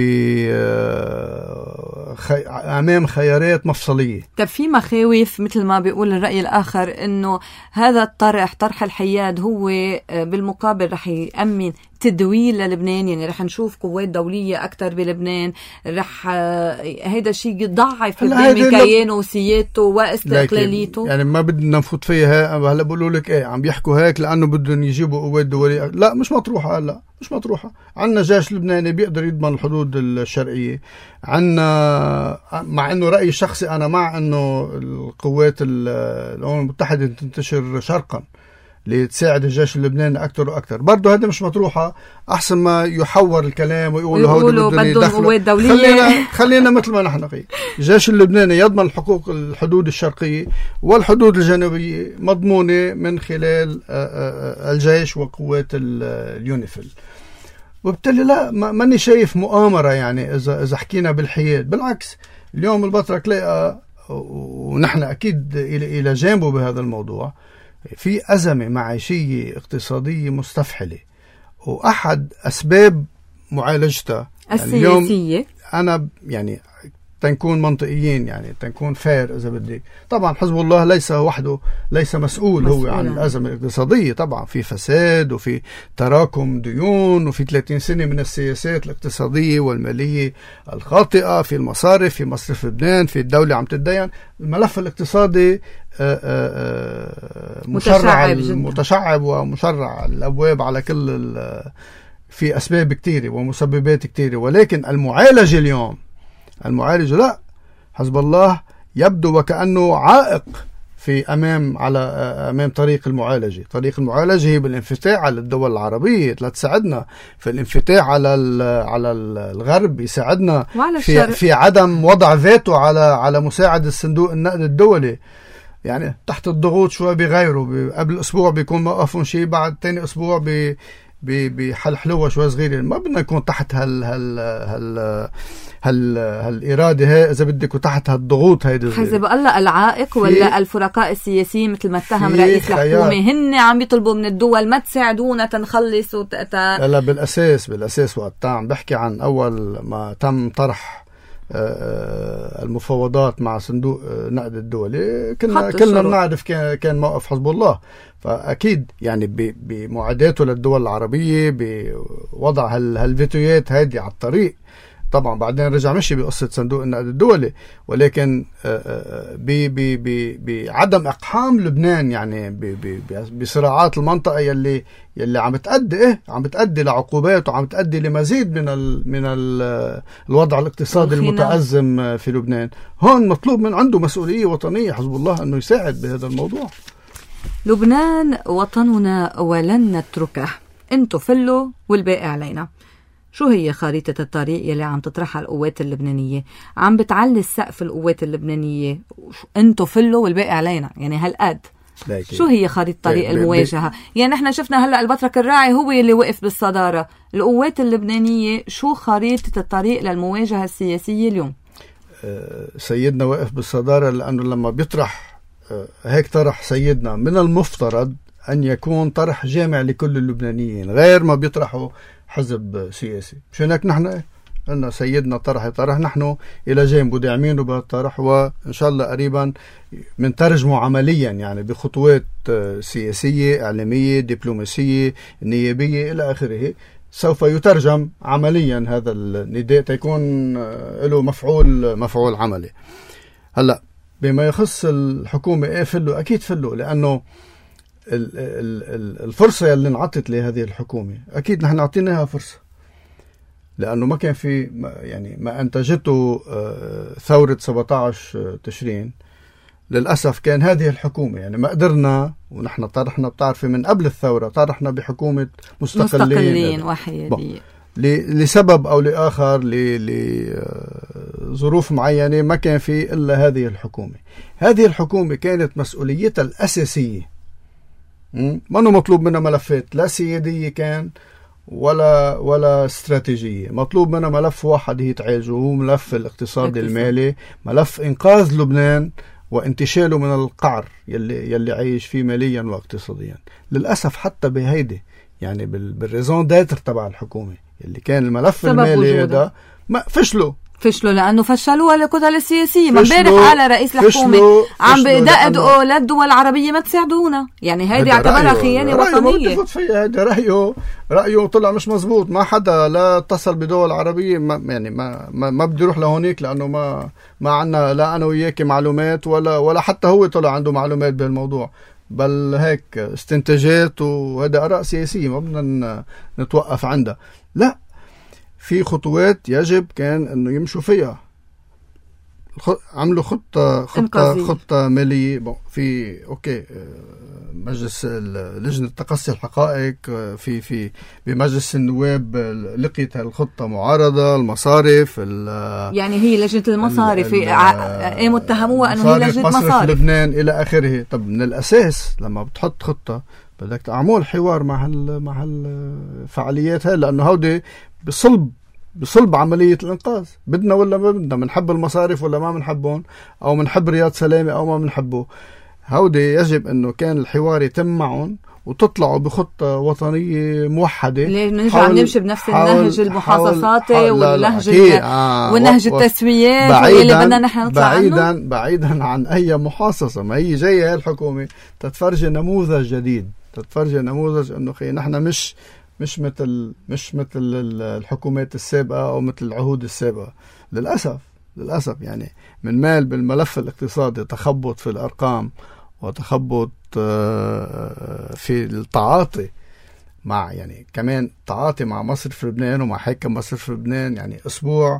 أمام خيارات مفصلية. طب في مخاوف مثل ما بيقول الرأي الآخر إنه هذا طرح الحياد هو بالمقابل رح يأمن تدويل للبنان، يعني رح نشوف قوات دولية أكتر بلبنان، رح هيدا الشيء يضعف لبنان كيانه وسيادته واستقلاليته. يعني ما بدنا نفوت فيها. هلا بقولوا لك ايه عم بيحكوا هيك لأنه بدهم يجيبوا قوات دولية. لا مش مطروحة. لا مش مطروحة. عنا جيش لبناني بيقدر يضمن الحدود الشرقية. عنا مع انه رأيي الشخصي انا مع انه القوات الأمم المتحدة تنتشر شرقا لتساعد الجيش اللبناني أكتر وأكتر. برضو هذا مش مطروحة. أحسن ما يحور الكلام ويقولوا هودي بدهم يدخلوا. خلينا مثل ما نحن قيل. الجيش اللبناني يضمن حقوق الحدود الشرقية والحدود الجنوبية مضمونة من خلال الجيش وقوات اليونيفيل. وبالتالي لا ماني شايف مؤامرة يعني إذا حكينا بالحياد. بالعكس اليوم البطرك لقى ونحن أكيد إلى جانبه بهذا الموضوع في أزمة معيشية اقتصادية مستفحلة، وأحد أسباب معالجتها السياسية. أنا يعني تنكون منطقيين يعني تنكون فير إذا بدك. طبعا حزب الله ليس وحده، ليس مسؤول هو عن الأزمة الاقتصادية. طبعا في فساد وفي تراكم ديون وفي 30 سنة من السياسات الاقتصادية والمالية الخاطئة في المصارف، في مصرف لبنان، في الدولة عم تتدين. الملف الاقتصادي متشعب ومشرع الأبواب على كل في أسباب كتيرة ومسببات كتيرة. ولكن المعالجة اليوم لا، حزب الله يبدو وكأنه عائق في أمام طريق المعالجة. طريق المعالجة هي بالانفتاح على الدول العربية لتساعدنا في الانفتاح على الغرب، يساعدنا في عدم وضع فيتو على مساعدة صندوق النقد الدولي. يعني تحت الضغوط شوي بغيره، قبل أسبوع بيكون موقفون شيء، بعد تاني أسبوع بحلحلوها شوي صغيرة. ما بدنا نكون تحت هالإرادة هي إذا بدك، وتحت هالضغوط هيدي الصغيرة. حسب الله العائق ولا الفرقاء السياسيين مثل ما اتهم رئيس الحكومة هن عم يطلبوا من الدول ما تساعدونا تنخلص لا بالأساس وقت عم بحكي عن أول ما تم طرح المفاوضات مع صندوق نقد الدولي، كلنا بنعرف كان موقف حزب الله. فأكيد يعني بمعاداته للدول العربية بوضع هالفيتويات هذه على الطريق. طبعا بعدين رجع مشي بقصة صندوق النقد الدولي، ولكن بعدم إقحام لبنان يعني بصراعات المنطقة يلي عم بتأدي لعقوبات وعم تأدي لمزيد من الوضع الاقتصادي المتأزم في لبنان. هون مطلوب من عنده مسؤولية وطنية حزب الله أنه يساعد بهذا الموضوع. لبنان وطننا ولن نتركه، انتو فلوا والباقي علينا. شو هي خريطة الطريق يلي عم تطرحها القوات اللبنانية؟ عم بتعلي السقف القوات اللبنانية، انتو فلوا والباقي علينا، يعني هالقد. شو هي خريطة طريق المواجهة؟ يعني نحن شفنا هلأ البطرك الراعي هو اللي وقف بالصدارة. القوات اللبنانية شو خريطة الطريق للمواجهة السياسية اليوم؟ سيدنا وقف بالصدارة لأنه لما بيطرح هيك طرح سيدنا من المفترض أن يكون طرح جامع لكل اللبنانيين، غير ما بيطرحوا حزب سياسي. مشان هيك نحن قلنا سيدنا طرح نحن إلى جانبه داعمينه بهالطرح، وإن شاء الله قريبا منترجمه عمليا يعني بخطوات سياسية إعلامية دبلوماسية نيابية إلى آخره. سوف يترجم عمليا هذا النداء تيكون له مفعول عملي. هلا بما يخص الحكومة فلو أكيد فلو، لأنه الفرصة اللي انعطت لهذه الحكومة أكيد نحن أعطيناها فرصة، لأنه ما كان في يعني ما أنتجته ثورة 17 تشرين. للأسف كان هذه الحكومة يعني ما قدرنا، ونحن طرحنا بتعرفي من قبل الثورة طرحنا بحكومة مستقلين وحيادية لسبب أو لآخر لظروف معينة ما كان في إلا هذه الحكومة. هذه الحكومة كانت مسؤوليتها الأساسية ما أنه مطلوب منها ملفات لا سيادية كان ولا استراتيجية. مطلوب منها ملف واحد هي تعالجه، هو ملف الاقتصاد المالي، ملف إنقاذ لبنان وانتشاله من القعر يلي عايش فيه ماليا واقتصاديا. للأسف حتى بهيدي يعني بالريزون داتر تبع الحكومة اللي كان الملف المالي هذا ما فشلوا لأنه فشلوها الكتل السياسية. ما امبارح قال رئيس الحكومة عم بدقدقوا للدول العربية ما تساعدونا، يعني هيدي اعتبرها خيانة وطنية. هذا رأيه طلع مش مزبوط. ما حدا لا اتصل بدول عربية يعني ما بدي يروح لهونيك، لأنه ما عنا لا أنا وياك معلومات ولا حتى هو طلع عنده معلومات بالموضوع، بل هيك استنتاجات وهذا آراء سياسية ما بدنا نتوقف عندها. لا، في خطوات يجب كان انه يمشوا فيها. عملوا خطة مالية في اوكي مجلس لجنة تقصي الحقائق في بمجلس النواب لقيت هالخطة معارضة. المصارف يعني هي لجنة المصارف متهموها انه هي لجنة مصارف لبنان الى اخره. طب من الاساس لما بتحط خطة بدك تعمل حوار مع هالفعاليات هاي، لانه هودي بصلب عملية الإنقاذ. بدنا ولا ما بدنا، منحب المصارف ولا ما منحبهم، أو منحب رياض سلامة أو ما منحبه. هودي يجب أنه كان الحوار يتم معهم وتطلعوا بخطة وطنية موحدة. ليه نرجع نمشي بنفس النهج المحاصصاتي والنهج التسويات واللي بدنا نحن نطلع عنه؟ بعيدا عن أي محاصصة. ما هي جاية الحكومة تتفرج نموذج جديد، تتفرج نموذج أنه خي نحن مش مثل الحكومات السابقة أو مثل العهود السابقة. للأسف يعني من مال بالملف الاقتصادي تخبط في الأرقام وتخبط في التعاطي مع يعني كمان تعاطي مع مصرف لبنان ومع حاكم مصرف لبنان. يعني أسبوع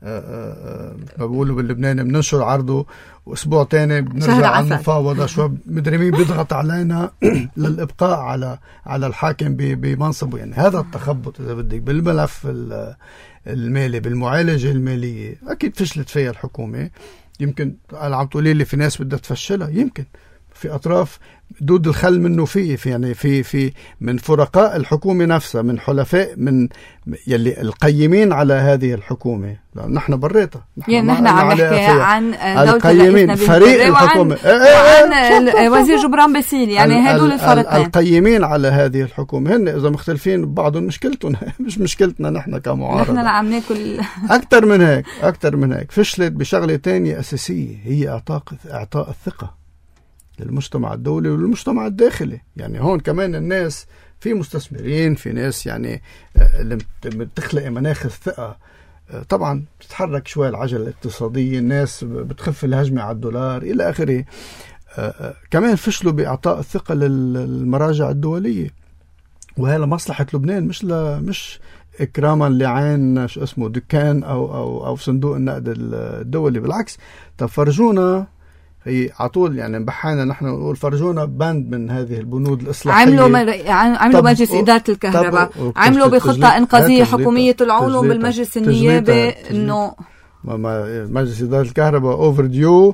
بقولوا باللبناني بننشر عرضه واسبوع تاني بنرجع على المفاوضة. شو مدري مين بيضغط علينا للإبقاء على الحاكم بمنصبه. يعني هذا التخبط إذا بدك بالملف المالي بالمعالجة المالية أكيد فشلت فيها الحكومة. يمكن أنا عم تقولي لي في ناس بدها تفشلها، يمكن في أطراف دود الخل منه فيه، في يعني في من فرقاء الحكومة نفسها، من حلفاء، من يلي القيمين على هذه الحكومة. نحن بريتها، يعني نحن عم نحكي عن القيمين، فريق الحكومة وعن وزير جبران باسيل، يعني هدول الفريقين القيمين على هذه الحكومة. هن إذا مختلفين ببعضهم مشكلتهم، مش مشكلتنا نحن كمعارضة. نحن عم ناكل أكتر من هيك فشلت بشغلة تانية أساسية، هي إعطاء الثقة للمجتمع الدولي والمجتمع الداخلي. يعني هون كمان الناس، في مستثمرين، في ناس يعني اللي بتخلق مناخ الثقة. طبعا بتتحرك شوي العجلة الاقتصادية، الناس بتخف الهجمة على الدولار إلى آخره. كمان فشلوا بإعطاء الثقة للمراجع الدولية، وهذا مصلحة لبنان، مش إكراما لعين شو اسمه دكان أو صندوق النقد الدولي. بالعكس، تفرجونا هي عطول، يعني بحانا نحن نقول فرجونا بند من هذه البنود الإصلاحية. عملوا مجلس إدارة الكهرباء، عملوا بخطة إنقاذية حكومية، طلعوا بالمجلس النيابي إنه مجلس إدارة الكهرباء أوفر ديو،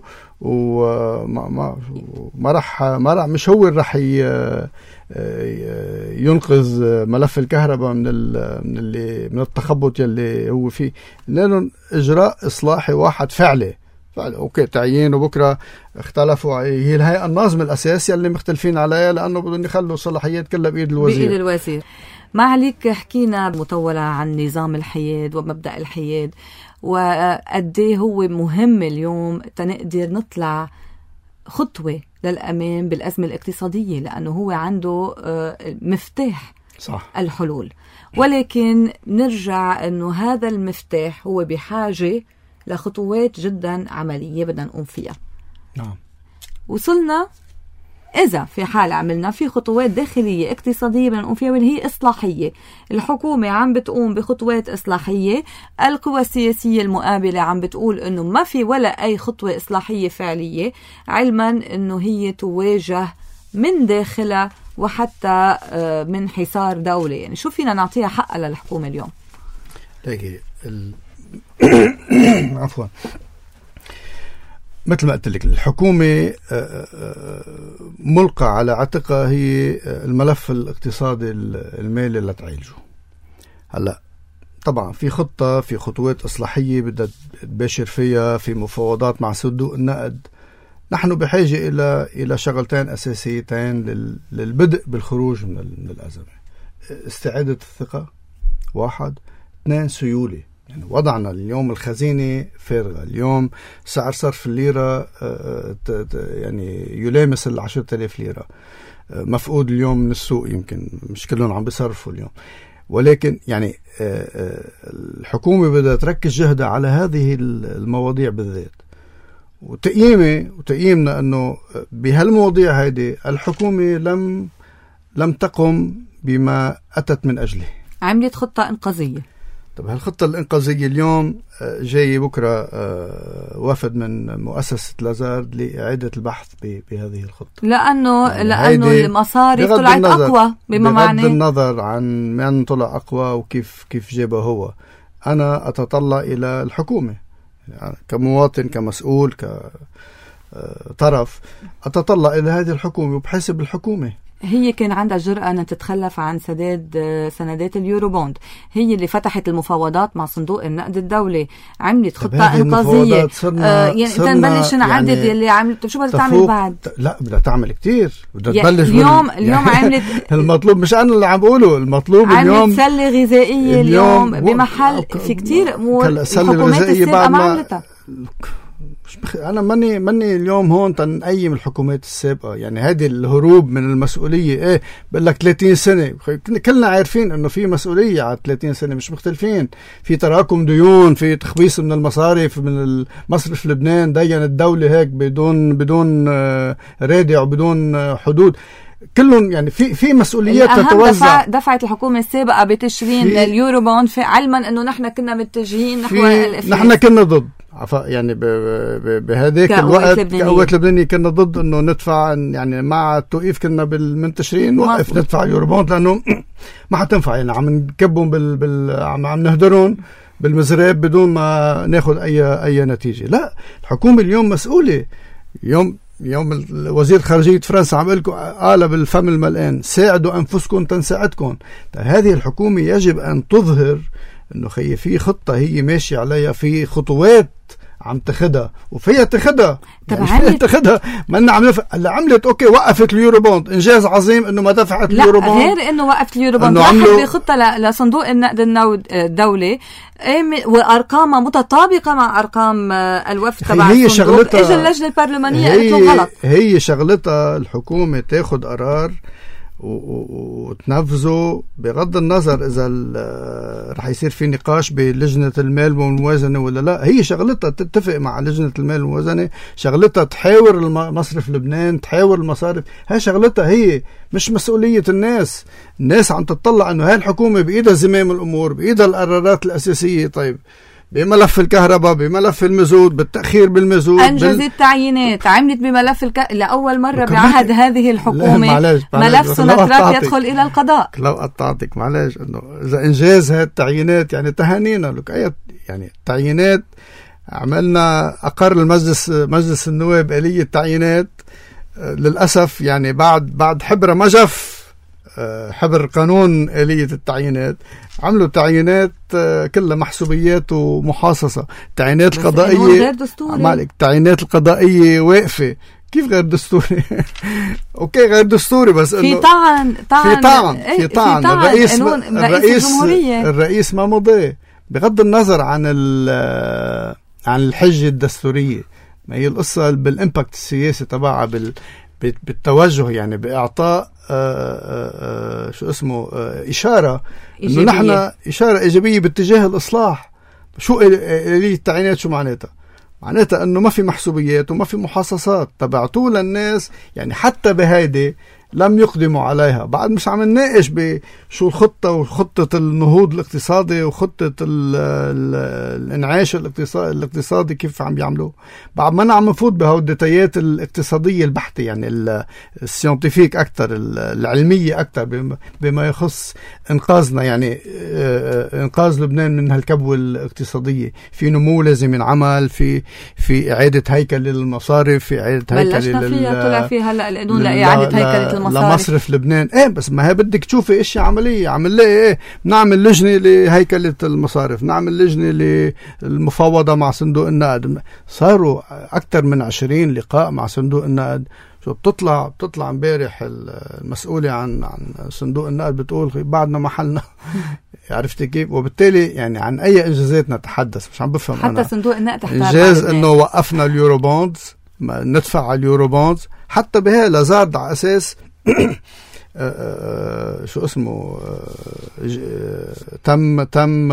وما راح مش هو اللي راح ينقذ ملف الكهرباء من التخبط يلي هو فيه، لأنه إجراء إصلاحي واحد فعلي. اوكي تعيين، وبكره اختلفوا، هي الهيئه الناظمه الاساسيه اللي مختلفين عليها، لانه بدهم يخلوا الصلاحيات كلها بايد الوزير. ما عليك حكينا مطوله عن نظام الحياد ومبدا الحياد، وقد ايه هو مهم اليوم تنقدر نطلع خطوه للامام بالازمه الاقتصاديه، لانه هو عنده مفتاح صح الحلول. ولكن نرجع انه هذا المفتاح هو بحاجه لخطوات جدا عملية بدنا نقوم فيها. نعم. وصلنا إذا في حال عملنا في خطوات داخلية اقتصادية بدنا نقوم فيها، واللي هي إصلاحية. الحكومة عم بتقوم بخطوات إصلاحية، القوى السياسية المقابلة عم بتقول إنه ما في ولا أي خطوة إصلاحية فعلية، علما إنه هي تواجه من داخلها وحتى من حصار دولي. يعني شو فينا نعطيها حقها للحكومة اليوم؟ عفوا، مثل ما قلت لك، الحكومة ملقى على عاتقها هي الملف الاقتصادي المالي اللي تعيشه. هلا طبعا في خطة، في خطوات إصلاحية بدها تباشر فيها، في مفاوضات مع صندوق النقد. نحن بحاجة إلى شغلتين أساسيتين للبدء بالخروج من الأزمة: استعادة الثقة، 1، 2 سيولة. يعني وضعنا اليوم الخزينة فارغة، اليوم سعر صرف الليرة يعني يلامس 10,000 ليرة، مفقود اليوم من السوق، يمكن مش كلهم عم بيصرفوا اليوم. ولكن يعني الحكومة بدها تركز جهدها على هذه المواضيع بالذات، وتقييمنا أنه بهالمواضيع هذه الحكومة لم تقم بما أتت من أجله. عملت خطة إنقاذية. طب هالخطة الإنقاذية اليوم جاي بكرة وفد من مؤسسة لازارد لإعادة البحث بهذه الخطة، لأنه المصاري طلعت أقوى، بما معنى بغض النظر عن من طلع أقوى وكيف جابه هو. أنا أتطلع إلى الحكومة يعني كمواطن، كمسؤول، كطرف، أتطلع إلى هذه الحكومة وبحسب الحكومة. هي كان عندها جرأة أن تتخلف عن سداد سندات اليورو بوند، هي اللي فتحت المفاوضات مع صندوق النقد الدولي، عملت خطة إنقاذية. يعني تنبلش نعدد يعني يلي عملت. شو بدها تعمل بعد؟ لا بدها تعمل كتير، بدها تبلش اليوم عملت المطلوب، مش أنا اللي عم بقوله، المطلوب اليوم عملت سلة غذائية اليوم بمحل في كتير أمور الحكومات السابقة ما عملتها. أنا ماني اليوم هون تنقيم الحكومات السابقة، يعني هذه الهروب من المسؤولية. بقول لك 30 سنة كلنا عارفين إنه في مسؤولية على 30 سنة، مش مختلفين. في تراكم ديون، في تخبيص من المصارف، من المصرف لبنان دين الدولة هيك بدون رادع وبدون حدود. كلهم يعني في مسؤوليات تتوزع. دفعت الحكومة السابقة بتشرين اليورو بوند، علما إنه نحن كنا متجهين نحو الإفلاس. نحن كنا ضد، يعني بهذاك الوقت كقوات لبنانية كنا ضد انه ندفع، يعني مع التوقيف كنا بالمنتشرين وقف ندفع يوروبوند، لانه ما حتنفع. يعني عم نكبهم عم نهدرون بالمزراب بدون ما ناخذ اي نتيجة. لا، الحكومة اليوم مسؤولة. اليوم يوم وزير خارجية فرنسا عم لكم قال بالفم الملئان ساعدوا أنفسكم تنساعدكم. هذه الحكومة يجب أن تظهر أنه في خطة هي ماشية عليها، في خطوات عم تاخدها وفيها تاخدها، يعني فيها تاخدها. ما عم اللي عملت اوكي وقفت اليورو بوند، انجاز عظيم انه ما دفعت اليورو بوند. لا غير انه وقفت اليورو بوند، راحت بخطه لصندوق النقد الدولي وارقامها متطابقه مع ارقام الوفد تبع الصندوق. اجى اللجنه البرلمانيه قالت له غلط. هي شغلتها الحكومه تاخذ قرار وتنفذه بغض النظر إذا رح يصير في نقاش بلجنة المال والموازنة ولا لا. هي شغلتها تتفق مع لجنة المال والموازنة، شغلتها تحاور مصرف لبنان، تحاور المصارف. هاي شغلتها هي، مش مسؤولية الناس. الناس عم تطلع أنه هاي الحكومة بإيدها زمام الأمور، بإيدها القرارات الأساسية. طيب بملف الكهرباء، بملف المزود، بالتأخير بالمزود، أنجزت تعيينات، عملت بملف لأول مرة بعهد هذه الحكومة ملف سوناتراك يدخل إلى القضاء. لو قطعتك معلش، إنه إذا إنجاز هذه التعيينات يعني تهانينا لك. يعني تعيينات عملنا، أقر مجلس النواب آلية تعيينات. للأسف يعني بعد حبر ما جف حبر قانون آلية التعيينات، عملوا تعيينات كلها محسوبيات ومحاصصة. تعيينات قضائية غير دستوري. تعيينات القضائية واقفة. كيف غير دستوري؟ اوكي غير دستوري، بس في طعن الرئيس ما مضي بغض النظر عن الحجة الدستورية. ما هي القصة بالإمباكت السياسي تبعها، بالتوجه، يعني بإعطاء شو اسمه إشارة إنه نحن إشارة إيجابية باتجاه الإصلاح. شو آلية التعيينات؟ شو معناتها؟ معناتها إنه ما في محسوبيات وما في محاصصات تبعتوا للناس. يعني حتى بهيدي لم يقدموا عليها. بعد مش عم نناقش بشو الخطة وخطة النهوض الاقتصادي وخطة الانعاش الاقتصادي كيف عم بيعملوه. بعد ما عم نفوت بهالديتايات الاقتصادية البحتة، يعني السيونتيفيك أكتر، العلمية أكتر بما يخص إنقاذنا، يعني إنقاذ لبنان من هالكبوة الاقتصادية. في نمو لازم ينعمل، في إعادة هيكل للمصارف، في إعادة هيكل بلشنا فيها، طلع فيها هلا القانون لإعادة هيكل لمصرف لبنان. بس ما هي بدك تشوفي اشياء عملية. عمل ليه نعمل لجنة لهيكلة المصارف، نعمل لجنة للمفاوضة مع صندوق النقد. صاروا أكثر من 20 لقاء مع صندوق النقد. شو بتطلع امبارح المسؤولة عن صندوق النقد بتقول بعدنا محلنا. عرفتي كيف؟ وبالتالي يعني عن أي إنجازات نتحدث؟ مش عم بفهم حتى أنا. صندوق النقد إنجاز إنه وقفنا اليورو بوندز، ندفع على اليورو بوندز. حتى بها لازارد على أساس شو اسمه تم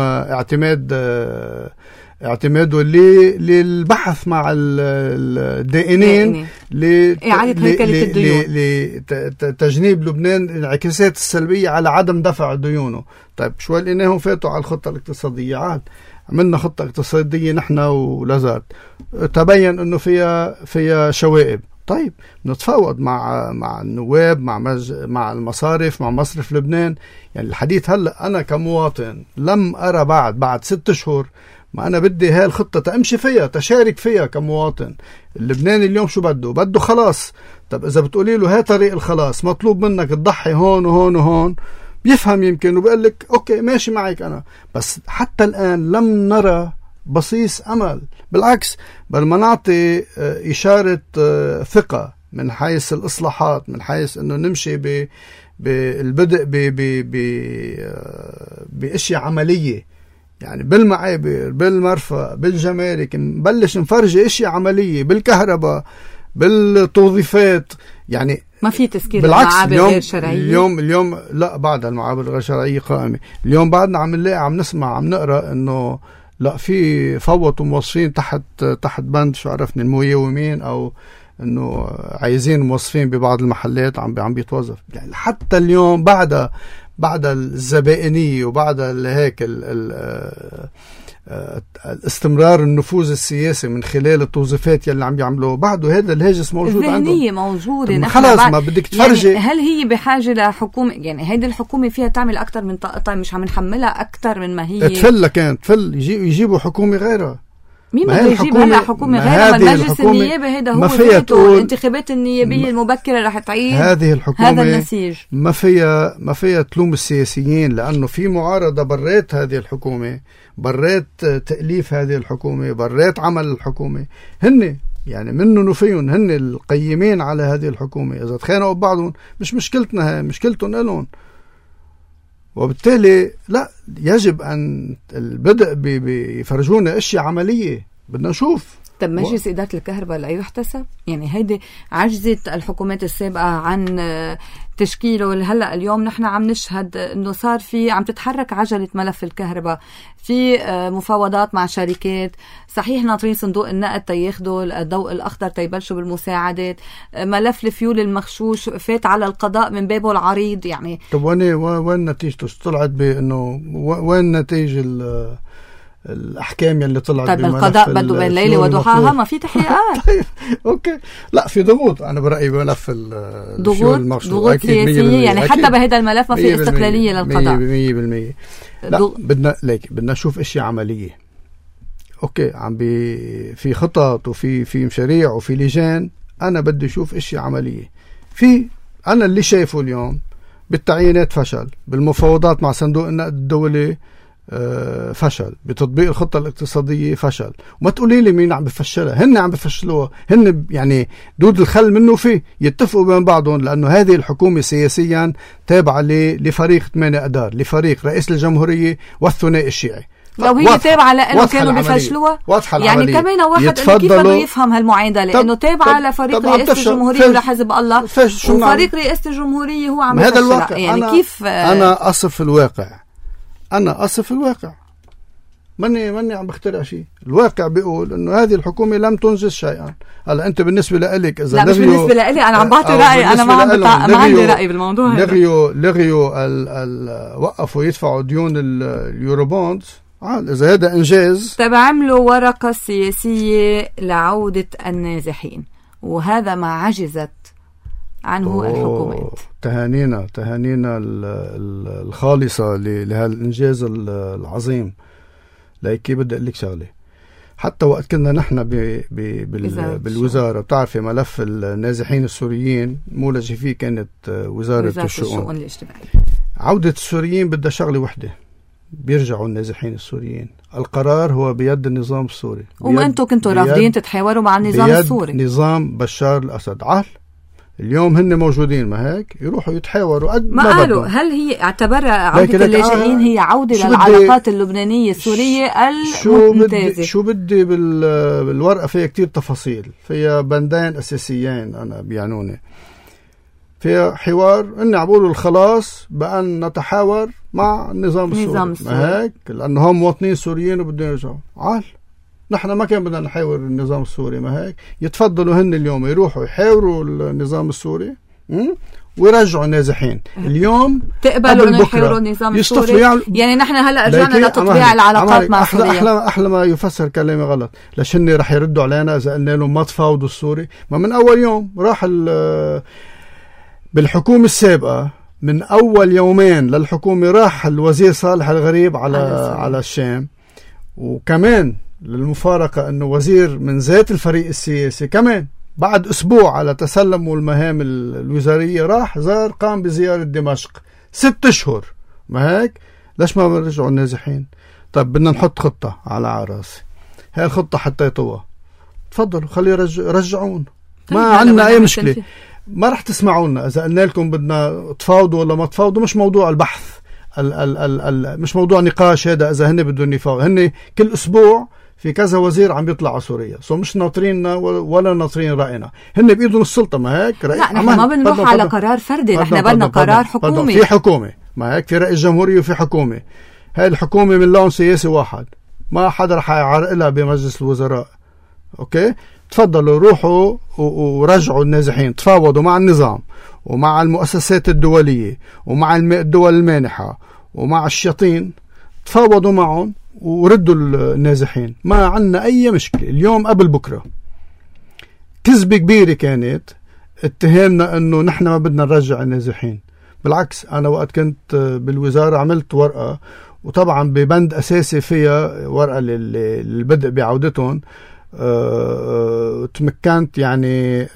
اعتماده للبحث مع الدائنين لإعادة هيكلة الديون، لتجنيب لبنان الانعكاسات السلبية على عدم دفع ديونه. طيب شو لقيناهم فاتوا على الخطة الاقتصادية؟ عاد عملنا خطة اقتصادية نحن ولازارد، تبين انه فيها شوائب. طيب نتفاوض مع النواب، مع المصارف، مع مصرف لبنان. يعني الحديث هلا انا كمواطن لم ارى بعد 6 اشهر، ما انا بدي هاي الخطة تمشي فيها، تشارك فيها كمواطن. اللبناني اليوم شو بده خلاص. طب اذا بتقولي له هاي طريق الخلاص، مطلوب منك تضحي هون وهون وهون، بيفهم يمكن وبقول لك اوكي ماشي معك انا. بس حتى الان لم نرى بصيص امل. بالعكس، بل ما نعطي اشاره ثقه من حيث الاصلاحات، من حيث انه نمشي بالبدء باشياء عمليه، يعني بالمعابر، بالمرفأ، بالجمارك، نبلش نفرجي اشياء عمليه، بالكهرباء، بالتوظيفات. يعني ما في تسكير المعابر غير شرعية. اليوم لا، بعد المعابر غير شرعية قائمة. اليوم بعدنا عم نلاقي، عم نسمع، عم نقرأ انه لا، في فوتوا موظفين تحت بند شو عرفني المويومين، او انه عايزين موظفين ببعض المحلات عم بيتوظف. يعني حتى اليوم بعد الزبائنية وبعد هيك الاستمرار النفوذ السياسي من خلال التوظيفات يلي عم يعملوه، بعده هذا الهاجس موجود عندهم. الذهنية موجودة. خلاص ما بدك تفرجي. يعني هل هي بحاجة لحكومة؟ يعني هيدي الحكومة فيها تعمل أكتر من طاقتها، مش عم نحملها أكتر من ما هي تفل. يجيبوا حكومة غيرها. مين بده يجيب هلا حكومة غير مجلس النيابة؟ هيدا هو ذاته. الانتخابات النيابية المبكرة رح تعيد هذه الحكومة هذا النسيج. ما فيها تلوم السياسيين، لأنه في معارضة بريت هذه الحكومة، بريت تأليف هذه الحكومة، بريت عمل الحكومة. هن يعني منهم وفيهم، هن القيمين على هذه الحكومة. إذا تخانقوا ببعضهم مش مشكلتنا، هاي مشكلتهم إلهم. وبالتالي لا، يجب أن البدء بيفرجونا أشياء عملية، بدنا نشوف. طب مجلس إدارة الكهرباء لا يحتسب؟ يعني هيدي عجزت الحكومات السابقة عن تشكيله. هلأ اليوم نحن عم نشهد أنه صار في عم تتحرك عجلة ملف الكهرباء، في مفاوضات مع شركات. صحيح ناطرين صندوق النقد تياخدوا الضوء الأخضر تيبلشوا بالمساعدات. ملف الفيول المغشوش فات على القضاء من بابه العريض. يعني طب وين نتيجته؟ طلعت بأنه وين نتيجة الأحكام اللي طلعت؟ طيب القضاء بده بين ليلة وضحاها ما في تحقيقات. طيب أوكي، لا في ضغوط. أنا برأيي بملف ضغوط سياسية، يعني حتى بهذا الملف ما في استقلالية للقضاء 100%. لا بدنا نشوف أشياء عملية. أوكي، في خطط وفي مشاريع وفي لجان. أنا بدي أشوف أشياء عملية. أنا اللي شايفه اليوم بالتعيينات فشل، بالمفاوضات مع صندوق النقد الدولي فشل، بتطبيق الخطة الاقتصادية فشل. وما تقولي لي مين عم بفشلها، هن عم بفشلوها. هن يعني دود الخل منه فيه، يتفقوا بين بعضهم، لأنه هذه الحكومة سياسيا تابعة لفريق 8 أدار، لفريق رئيس الجمهورية والثنائي الشيعي. لو هي تابعة لأنه كانوا بفشلوها، يعني كمان واحد كيف بده يفهم هالمعادلة؟ لأنه تابعة لفريق رئاسة الجمهورية ولا حزب الله، وفريق رئاسة الجمهورية هو عم بفشلها. يعني كيف أنا أصف الواقع. ماني عم بخترع شيء. الواقع بيقول انه هذه الحكومة لم تنجز شيئا. هلا انت بالنسبة لك اذا لا، مش بالنسبة لي، انا عم بعطي رأيي. انا ما عندي رأي بالموضوع. لغيوا وقفوا يدفعوا ديون اليوروبوندز. اذا هذا انجاز. طيب عملوا ورقة سياسية لعودة النازحين، وهذا ما عجزت عنه الحكومات. تهانينا الخالصة لهالإنجاز العظيم. لكن بدي أقول لك شغلة، حتى وقت كنا نحن بالوزارة، بتعرفي ملف النازحين السوريين مولجة فيه كانت وزارة الشؤون الاجتماعية. عودة السوريين بدها شغلة وحدة، بيرجعوا النازحين السوريين. القرار هو بيد النظام السوري. وما أنتوا كنتوا رافضين تتحاوروا مع النظام السوري؟ نظام بشار الأسد. اليوم هن موجودين، ما هيك يروحوا يتحاوروا قد ما قالوا. هل هي اعتبرها عودة اللاجئين هي عودة للعلاقات اللبنانية السورية الممتازة؟ شو بدي بالورقة فيها كتير تفاصيل، فيها بندين أساسيين أنا بيعنوني. فيها حوار، إني عبقولوا الخلاص بأن نتحاور مع النظام السوري. ما هيك؟ لأنه هم مواطنين سوريين وبدهم يرجعوا. نحن ما كان بدنا نحاور النظام السوري، ما هيك؟ يتفضلوا هن اليوم يروحوا يحاوروا النظام السوري ويرجعوا النازحين. اليوم تقبلوا انه يحاوروا النظام السوري؟ يعني نحن هلا رجعنا لتطبيع العلاقات مع سوريا. احلى ما يفسر كلامي غلط. ليش هن رح يردوا علينا اذا قلنا لهم ما تفاوضوا السوري؟ ما من اول يوم راح بالحكومة السابقة، من اول يومين للحكومة راح الوزير صالح الغريب على الشام. وكمان للمفارقة أنه وزير من ذات الفريق السياسي كمان بعد أسبوع على تسلموا المهام الوزارية راح قام بزيارة دمشق 6 أشهر. ما هيك؟ ليش ما بنرجعوا النازحين؟ طيب بدنا نحط خطة على عراسي. هاي الخطة حتى يطوها. تفضلوا خلي رجعون. ما عندنا أي مشكلة. ما رح تسمعونا إذا قلنا لكم بدنا تفاوضوا ولا ما تفاوضوا. مش موضوع البحث، مش موضوع نقاش هذا. إذا هن بدهم يفاوضوا، هن كل أسبوع في كذا وزير عم بيطلع على سوريا، مش ناطريننا ولا ناطرين رأينا. هن بإيدهم السلطة، ما هيك؟ لا، نحن ما بنروح على قرار فردي، نحن بدنا قرار حكومي. في حكومة، ما هيك؟ في رئيس جمهورية وفي حكومة. هاي الحكومة من لون سياسي واحد، ما حدا رح يعرقلها بمجلس الوزراء. أوكي، تفضلوا روحوا ورجعوا النازحين، تفاوضوا مع النظام ومع المؤسسات الدولية ومع الدول المانحة ومع الشياطين. تفاوضوا معهم وردوا النازحين. ما عنا أي مشكلة. اليوم قبل بكرة كذبة كبيرة كانت اتهامنا أنه نحن ما بدنا نرجع النازحين. بالعكس، أنا وقت كنت بالوزارة عملت ورقة وطبعا ببند أساسي فيها ورقة للبدء بعودتهم. تمكنت يعني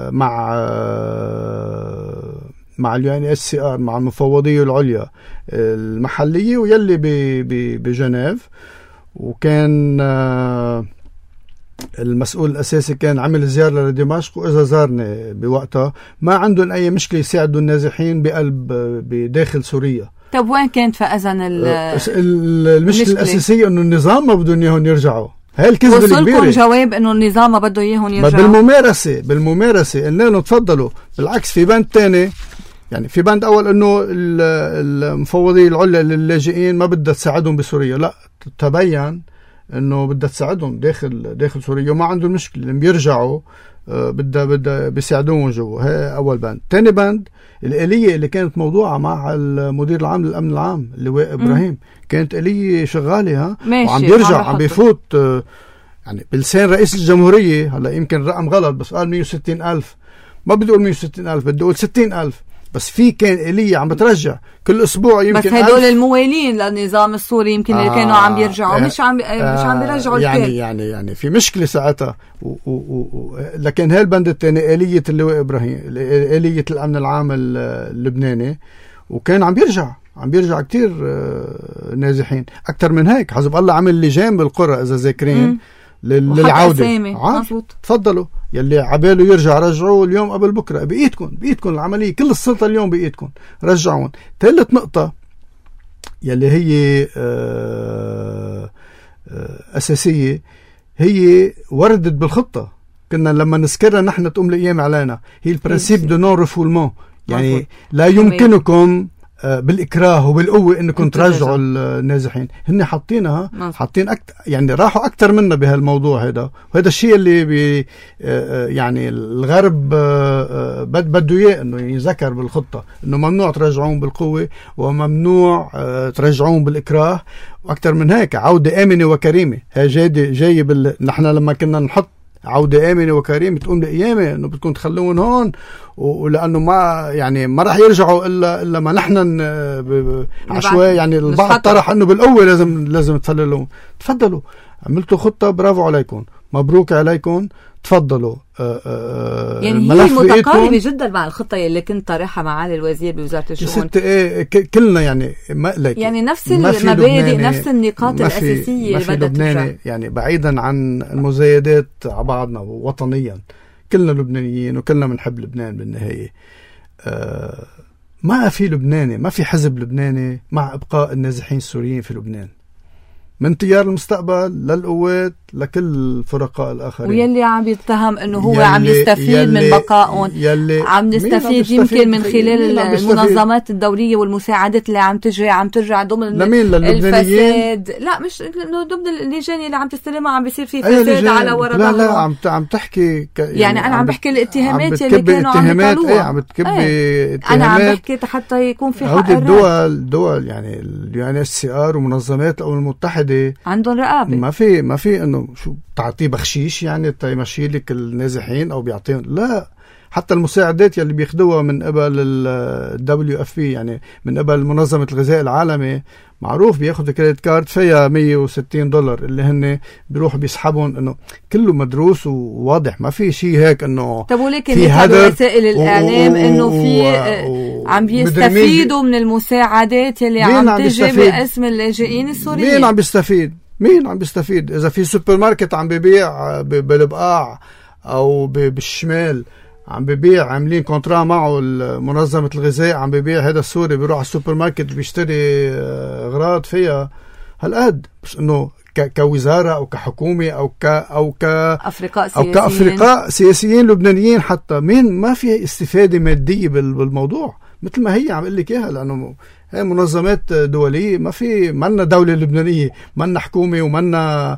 مع UNHCR، مع المفوضية العليا المحلية ويلي بجنيف، وكان المسؤول الأساسي كان عمل زيارة لدمشق، وإذا زارني بوقتها ما عندهم أي مشكلة يساعدوا النازحين بداخل سوريا. طب وين كانت فإذن المشكلة الأساسية إنه النظام ما بدهم إياهم يرجعوا. هاي الكذبة الكبيرة. وصلكم جواب إنه النظام ما بده إياهم يرجعوا؟ بالممارسة قلنا لهم تفضلوا. بالعكس في بند تاني، يعني في بند أول إنه المفوضية العليا للاجئين ما بدها تساعدهم بسوريا، لا تبين إنه بدها تساعدهم داخل سوريا وما عندهم مشكلة، اللي بيرجعوا بدها بيساعدوهم جوا. هاي أول بند. تاني بند الآلية اللي كانت موضوعة مع المدير العام للأمن العام اللواء إبراهيم، كانت آلية شغالة وعم بيرجع عم بيفوت يعني بلسان رئيس الجمهورية. هلا يمكن الرقم غلط بس قال 160,000، ما بدي أقول 160,000، بدي أقول 60,000. بس في كان آلية عم بترجع كل أسبوع يمكن. بس هدول الموالين للنظام السوري يمكن اللي كانوا عم بيرجعوا مش عم بيرجعوا يعني في مشكلة ساعتها. لكن هالبند الثاني آلية اللواء إبراهيم، آلية الأمن العام اللبناني، وكان عم بيرجع كتير نازحين. أكتر من هيك حزب الله عمل لجان بالقرى إذا ذاكرين للعودة. تفضلوا يلي عباله يرجع رجعوا اليوم قبل بكرة، بإيدكم العملية، كل السلطة اليوم بإيدكم، رجعون. ثالث نقطة يلي هي أساسية، هي وردت بالخطة، كنا لما نذكرها نحن تقوم الأيام علينا، هي البرنسيب دو نون ريفولمون، يعني لا يمكنكم بالإكراه وبالقوة إنكم ترجعوا النازحين. هن حاطين يعني راحوا أكتر منا بهالموضوع هذا، وهذا الشيء اللي يعني الغرب بده إياه إنه يذكر بالخطة، إنه ممنوع ترجعون بالقوة وممنوع ترجعون بالإكراه. وأكتر من هيك عودة آمنة وكريمة، هي جاي نحن لما كنا نحط عودة آمنة وكريمة تقوم لقيامة إنه بدكم تخلون هون، ولأنه ما راح يرجعوا إلا ما نحن عشوائي. يعني البعض طرح إنه بالقوة لازم تفللون. تفضلوا، عملتوا خطة، برافو عليكم، مبروك عليكم، تفضلوا. يعني هي متقاربة جدا مع الخطة اللي كنت طرحها معالي الوزير بوزارة الشؤون. كلنا يعني يعني نفس المبادئ، نفس النقاط الأساسية اللي بدها ترجع. يعني بعيدا عن المزايدات على بعضنا وطنيا، كلنا لبنانيين وكلنا بنحب لبنان بالنهاية. ما في لبناني، ما في حزب لبناني مع إبقاء النازحين السوريين في لبنان، من تيار المستقبل للقوات لكل الفرقاء الآخرين. ويلي عم يتهم انه هو عم يستفيد من بقائهم، عم يستفيد يمكن من خلال المنظمات الدولية والمساعدات اللي عم ترجع ضمن الفساد. لا مش انه ضمن اللجان اللي عم تستلمها عم بيصير في فساد على ورا ظهرهم. لا عم تحكي يعني انا عم بحكي الاتهامات اللي كانوا عم يطلعوها. عم تكبي اتهامات. انا عم بحكي حتى يكون في حق الدول يعني UNHCR ومنظمات الأمم المتحدة عندهم رقابة. ما في انه شو تعطيه بخشيش يعني تيمشي لك النازحين او بيعطيهم، لا. حتى المساعدات يلي بياخدوها من قبل WFP، يعني من قبل منظمة الغذاء العالمي، معروف بياخد كريدت كارد فيها $160 اللي هن بيروحوا بيسحبون، انه كله مدروس وواضح، ما في شيء هيك انه. طب ولكن مثل وسائل الاعلام انه في عم بيستفيدوا من المساعدات اللي عم تجي باسم اللاجئين السوريين. مين عم بيستفيد؟ اذا في سوبر ماركت عم بيبيع بالبقاع او بالشمال عم بيبيع، عاملين كونترا معه منظمة الغذاء، عم بيبيع، هذا السوري بيروح على السوبر ماركت بيشتري اغراض فيها هالقد، بس انه كوزارة او كحكومة او كأفرقاء سياسيين لبنانيين حتى، مين ما في استفادة مادية بالموضوع مثل ما هي عم قل لك اياها، لانه هي منظمات دولية، ما في منا دولة لبنانية، منا حكومة ومنا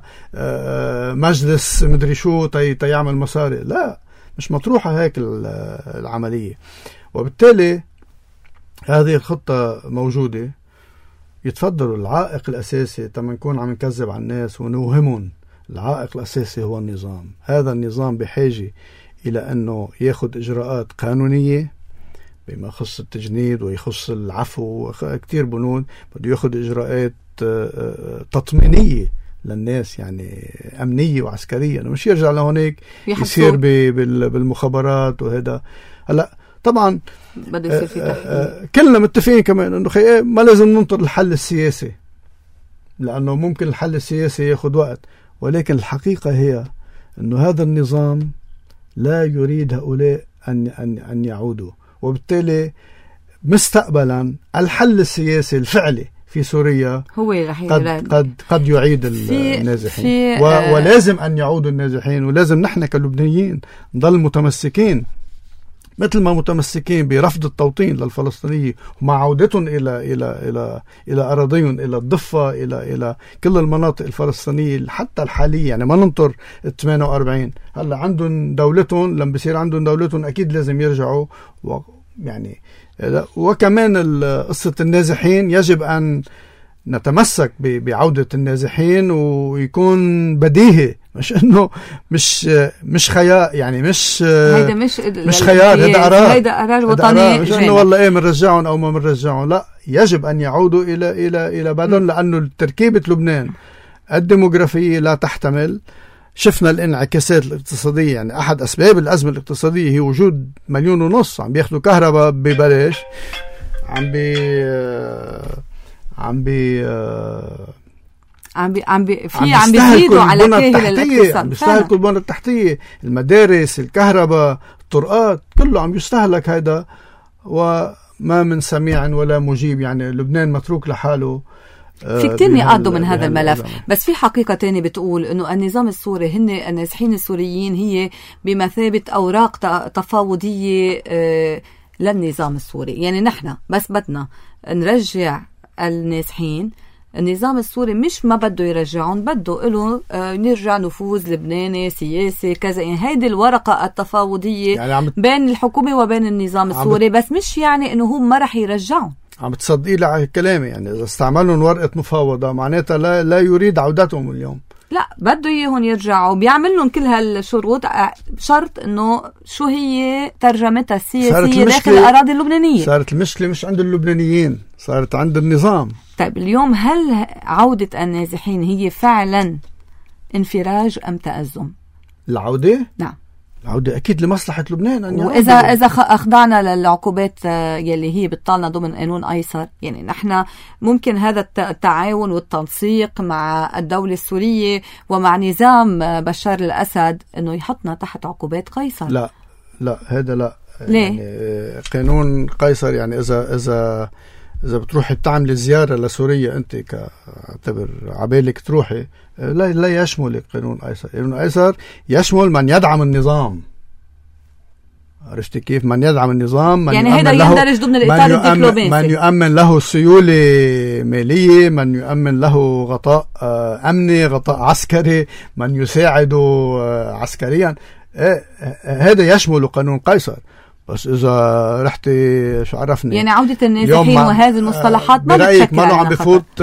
مجلس مدري شو تيعمل مصاري، لا، مش مطروحة هيك العملية. وبالتالي هذه الخطة موجودة. يتفضلوا. العائق الأساسي تما نكون عم نكذب على الناس ونوهمهم، العائق الأساسي هو النظام. هذا النظام بحاجة إلى أنه ياخد إجراءات قانونية بما يخص التجنيد ويخص العفو، كتير بنود بده ياخد إجراءات تطمينية للناس، يعني أمنية وعسكرية، مش يرجع لهونيك يصير بالمخابرات وهذا. هلا طبعا بده يصير في تحقيق. كلنا متفقين كمان انه ما لازم ننطر الحل السياسي، لانه ممكن الحل السياسي ياخذ وقت، ولكن الحقيقة هي انه هذا النظام لا يريد هؤلاء ان يعودوا، وبالتالي مستقبلا الحل السياسي الفعلي في سوريا هو رح قد يعيد النازحين، ولازم أن يعودوا النازحين، ولازم نحن كلبنانيين نضل متمسكين مثل ما متمسكين برفض التوطين للفلسطينيين ومع عودتهم إلى أراضيهم، إلى الضفة، إلى كل المناطق الفلسطينية حتى الحالية. يعني ما ننطر 48، هلا عندهم دولتهم، لما بصير عندهم دولتهم أكيد لازم يرجعوا. يعني وكمان قصة النازحين يجب أن نتمسك بعودة النازحين، ويكون بديهي، مش انه مش خيار، يعني مش خيار، هيدا قرار وطني، مش انه والله ايه بنرجعهم او ما بنرجعهم، لا، يجب ان يعودوا الى بلدهم، لانه تركيبة لبنان الديموغرافية لا تحتمل. شفنا الانعكاسات الاقتصادية، يعني أحد أسباب الأزمة الاقتصادية هي وجود 1.5 مليون عم بياخدوا كهرباء ببلاش، عم بيزيدوا على كاهل الاقتصاد، عم بيستهلكوا البنى التحتية، المدارس، الكهرباء، الطرقات، كله عم يستهلك هذا، وما من سميع ولا مجيب. يعني لبنان متروك لحاله. في كتير نقاط من هذا الملف، بس في حقيقة تانية بتقول انه النظام السوري، هن النازحين السوريين هي بمثابة اوراق تفاوضية للنظام السوري. يعني نحن بس بدنا نرجع النازحين، النظام السوري مش ما بده يرجعون، بده له نرجع نفوذ لبناني سياسي كذا. يعني هيدي الورقة التفاوضية يعني بين الحكومة وبين النظام السوري، بس مش يعني انه هم ما رح يرجعون. عم تصدقي لي على كلامي؟ يعني إذا استعملوا ورقة مفاوضة معناتها لا يريد عودتهم اليوم، لا بده إياهم يرجعوا، بيعمل لهم كل هالشروط، شرط إنه شو هي ترجمتها السياسية داخل الأراضي اللبنانية. صارت المشكلة مش عند اللبنانيين، صارت عند النظام. طيب اليوم هل عودة النازحين هي فعلا انفراج أم تأزم؟ العودة؟ نعم، العودة أكيد لمصلحة لبنان أن وإذا أخضعنا للعقوبات يلي هي بتطالنا ضمن قانون أيسر، يعني نحن ممكن هذا التعاون والتنسيق مع الدولة السورية ومع نظام بشار الأسد إنه يحطنا تحت عقوبات قيصر. لا هذا لا. ليه؟ يعني قانون قيصر، يعني إذا بتروحي بتعملي زيارة لسوريا أنت كاعتبر عبالك تروحي، لا يشمل قانون أيسر. قانون أيسر يشمل من يدعم النظام. عرفتي كيف؟ من يدعم النظام، من يعني هذا يندرج ضمن الإطار الدبلوماسي، من يؤمن له سيولة مالية، من يؤمن له غطاء أمني، غطاء عسكري، من يساعده عسكريا. هذا يشمل قانون قيصر. بس إذا رحتي شو عرفني، يعني عودة النازحين وهذه المصطلحات ما برأيك ما عم بفوت،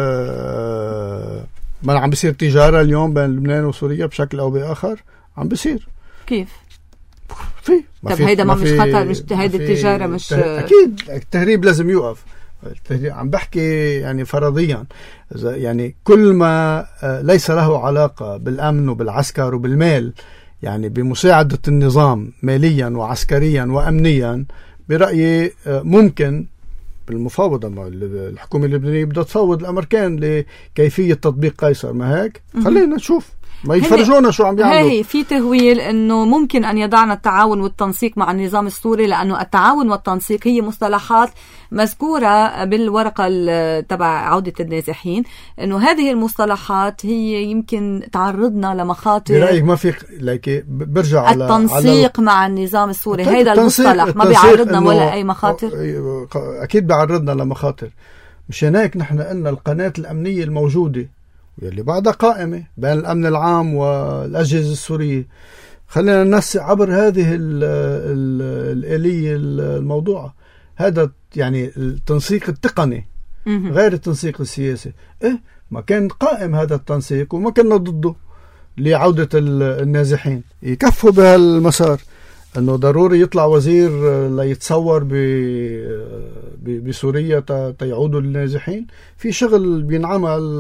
ما عم بيصير تجارة اليوم بين لبنان وسوريا بشكل أو بآخر؟ عم بيصير. كيف؟ طب هيدا ما مش خطر؟ مش هيدي التجارة مش أكيد التهريب لازم يوقف. عم بحكي يعني فرضيا، يعني كل ما ليس له علاقة بالأمن وبالعسكر وبالمال، يعني بمساعدة النظام ماليا وعسكريا وأمنيا، برأيي ممكن بالمفاوضة مع الحكومة اللبنانية بدها تفاوض الأمريكان لكيفية تطبيق قيصر. ما هيك؟ خلينا نشوف، ما يفرجونا شو عم يعملوا. هي في تهويل انه ممكن ان يضعنا التعاون والتنسيق مع النظام السوري، لانه التعاون والتنسيق هي مصطلحات مذكورة بالورقة تبع عودة النازحين، انه هذه المصطلحات هي يمكن تعرضنا لمخاطر. برأيك ما في برجع على التنسيق مع النظام السوري؟ هيدا المصطلح ما بيعرضنا ولا اي مخاطر؟ اكيد بيعرضنا لمخاطر. مشان هيك نحن قلنا القناة الأمنية الموجودة واللي بعدها قائمة بين الأمن العام والأجهزة السورية، خلينا ننسق عبر هذه الآلية الموضوعة. هذا يعني التنسيق التقني غير التنسيق السياسي. ما كان قائم هذا التنسيق وما كنا ضده لعودة النازحين. يكفوا بهالمسار انه ضروري يطلع وزير ليتصور بسوريا تيعودوا للنازحين. في شغل بينعمل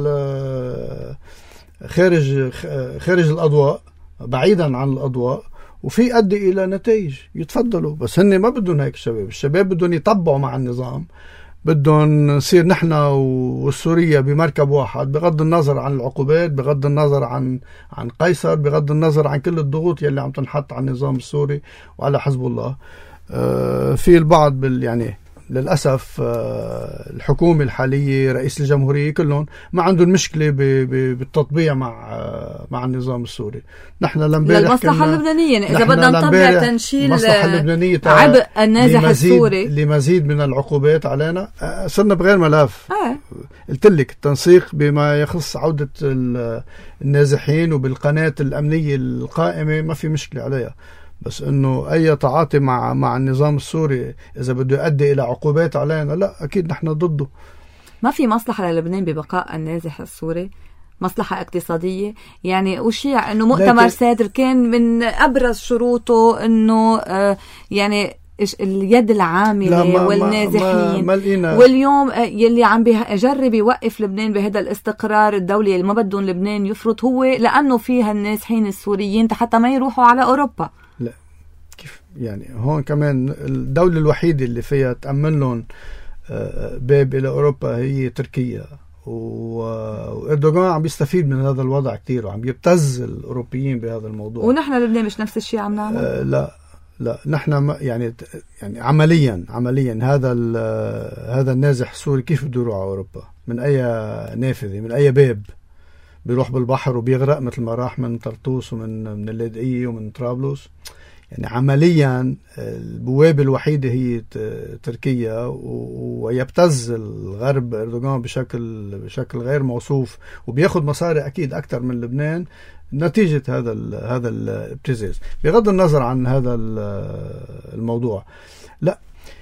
خارج الأضواء، بعيدا عن الأضواء، وفي أدي إلى نتائج. يتفضلوا، بس هن ما بدهم هيك. الشباب بدهم يطبعوا مع النظام، بدهم نصير نحن والسورية بمركب واحد، بغض النظر عن العقوبات، بغض النظر عن قيصر، بغض النظر عن كل الضغوط يلي عم تنحط على النظام السوري وعلى حزب الله. في البعض يعني للأسف الحكومة الحالية، رئيس الجمهورية، كلهم ما عندهم مشكلة بالتطبيع مع النظام السوري. نحن للمصلحة اللبنانية، إذا بدنا نطبع تنشيل عبء النازح السوري لمزيد من العقوبات علينا، صرنا بغير ملف. قلت لك التنسيق بما يخص عودة النازحين وبالقناة الأمنية القائمة ما في مشكلة عليها، بس انه اي تعاطي مع النظام السوري اذا بده يؤدي الى عقوبات علينا، لا اكيد نحن ضده. ما في مصلحة للبنان ببقاء النازح السوري، مصلحة اقتصادية. يعني أشيع انه مؤتمر سادر كان من ابرز شروطه انه يعني اليد العاملة والنازحين، واليوم يلي عم بيجرب يوقف لبنان بهذا الاستقرار الدولي اللي ما بدهم لبنان يفرط، هو لأنه فيها النازحين السوريين حتى ما يروحوا على أوروبا. لا كيف يعني؟ هون كمان الدولة الوحيدة اللي فيها تأمن لهم باب إلى أوروبا هي تركيا، وإردوغان عم بيستفيد من هذا الوضع كتير، وعم يبتز الأوروبيين بهذا الموضوع. ونحن لبنان مش نفس الشيء عم نعمل؟ لا نحن يعني عمليا هذا النازح السوري كيف بده يروح على أوروبا؟ من أي نافذة، من أي باب؟ بيروح بالبحر وبيغرق مثل ما راح من طرطوس ومن اللاذقية ومن طرابلس. يعني عمليا البوابة الوحيدة هي تركيا، ويبتز الغرب إردوغان بشكل غير موصوف، وبياخد مصاري أكيد أكثر من لبنان نتيجة هذا الابتزاز. بغض النظر عن هذا الموضوع، لا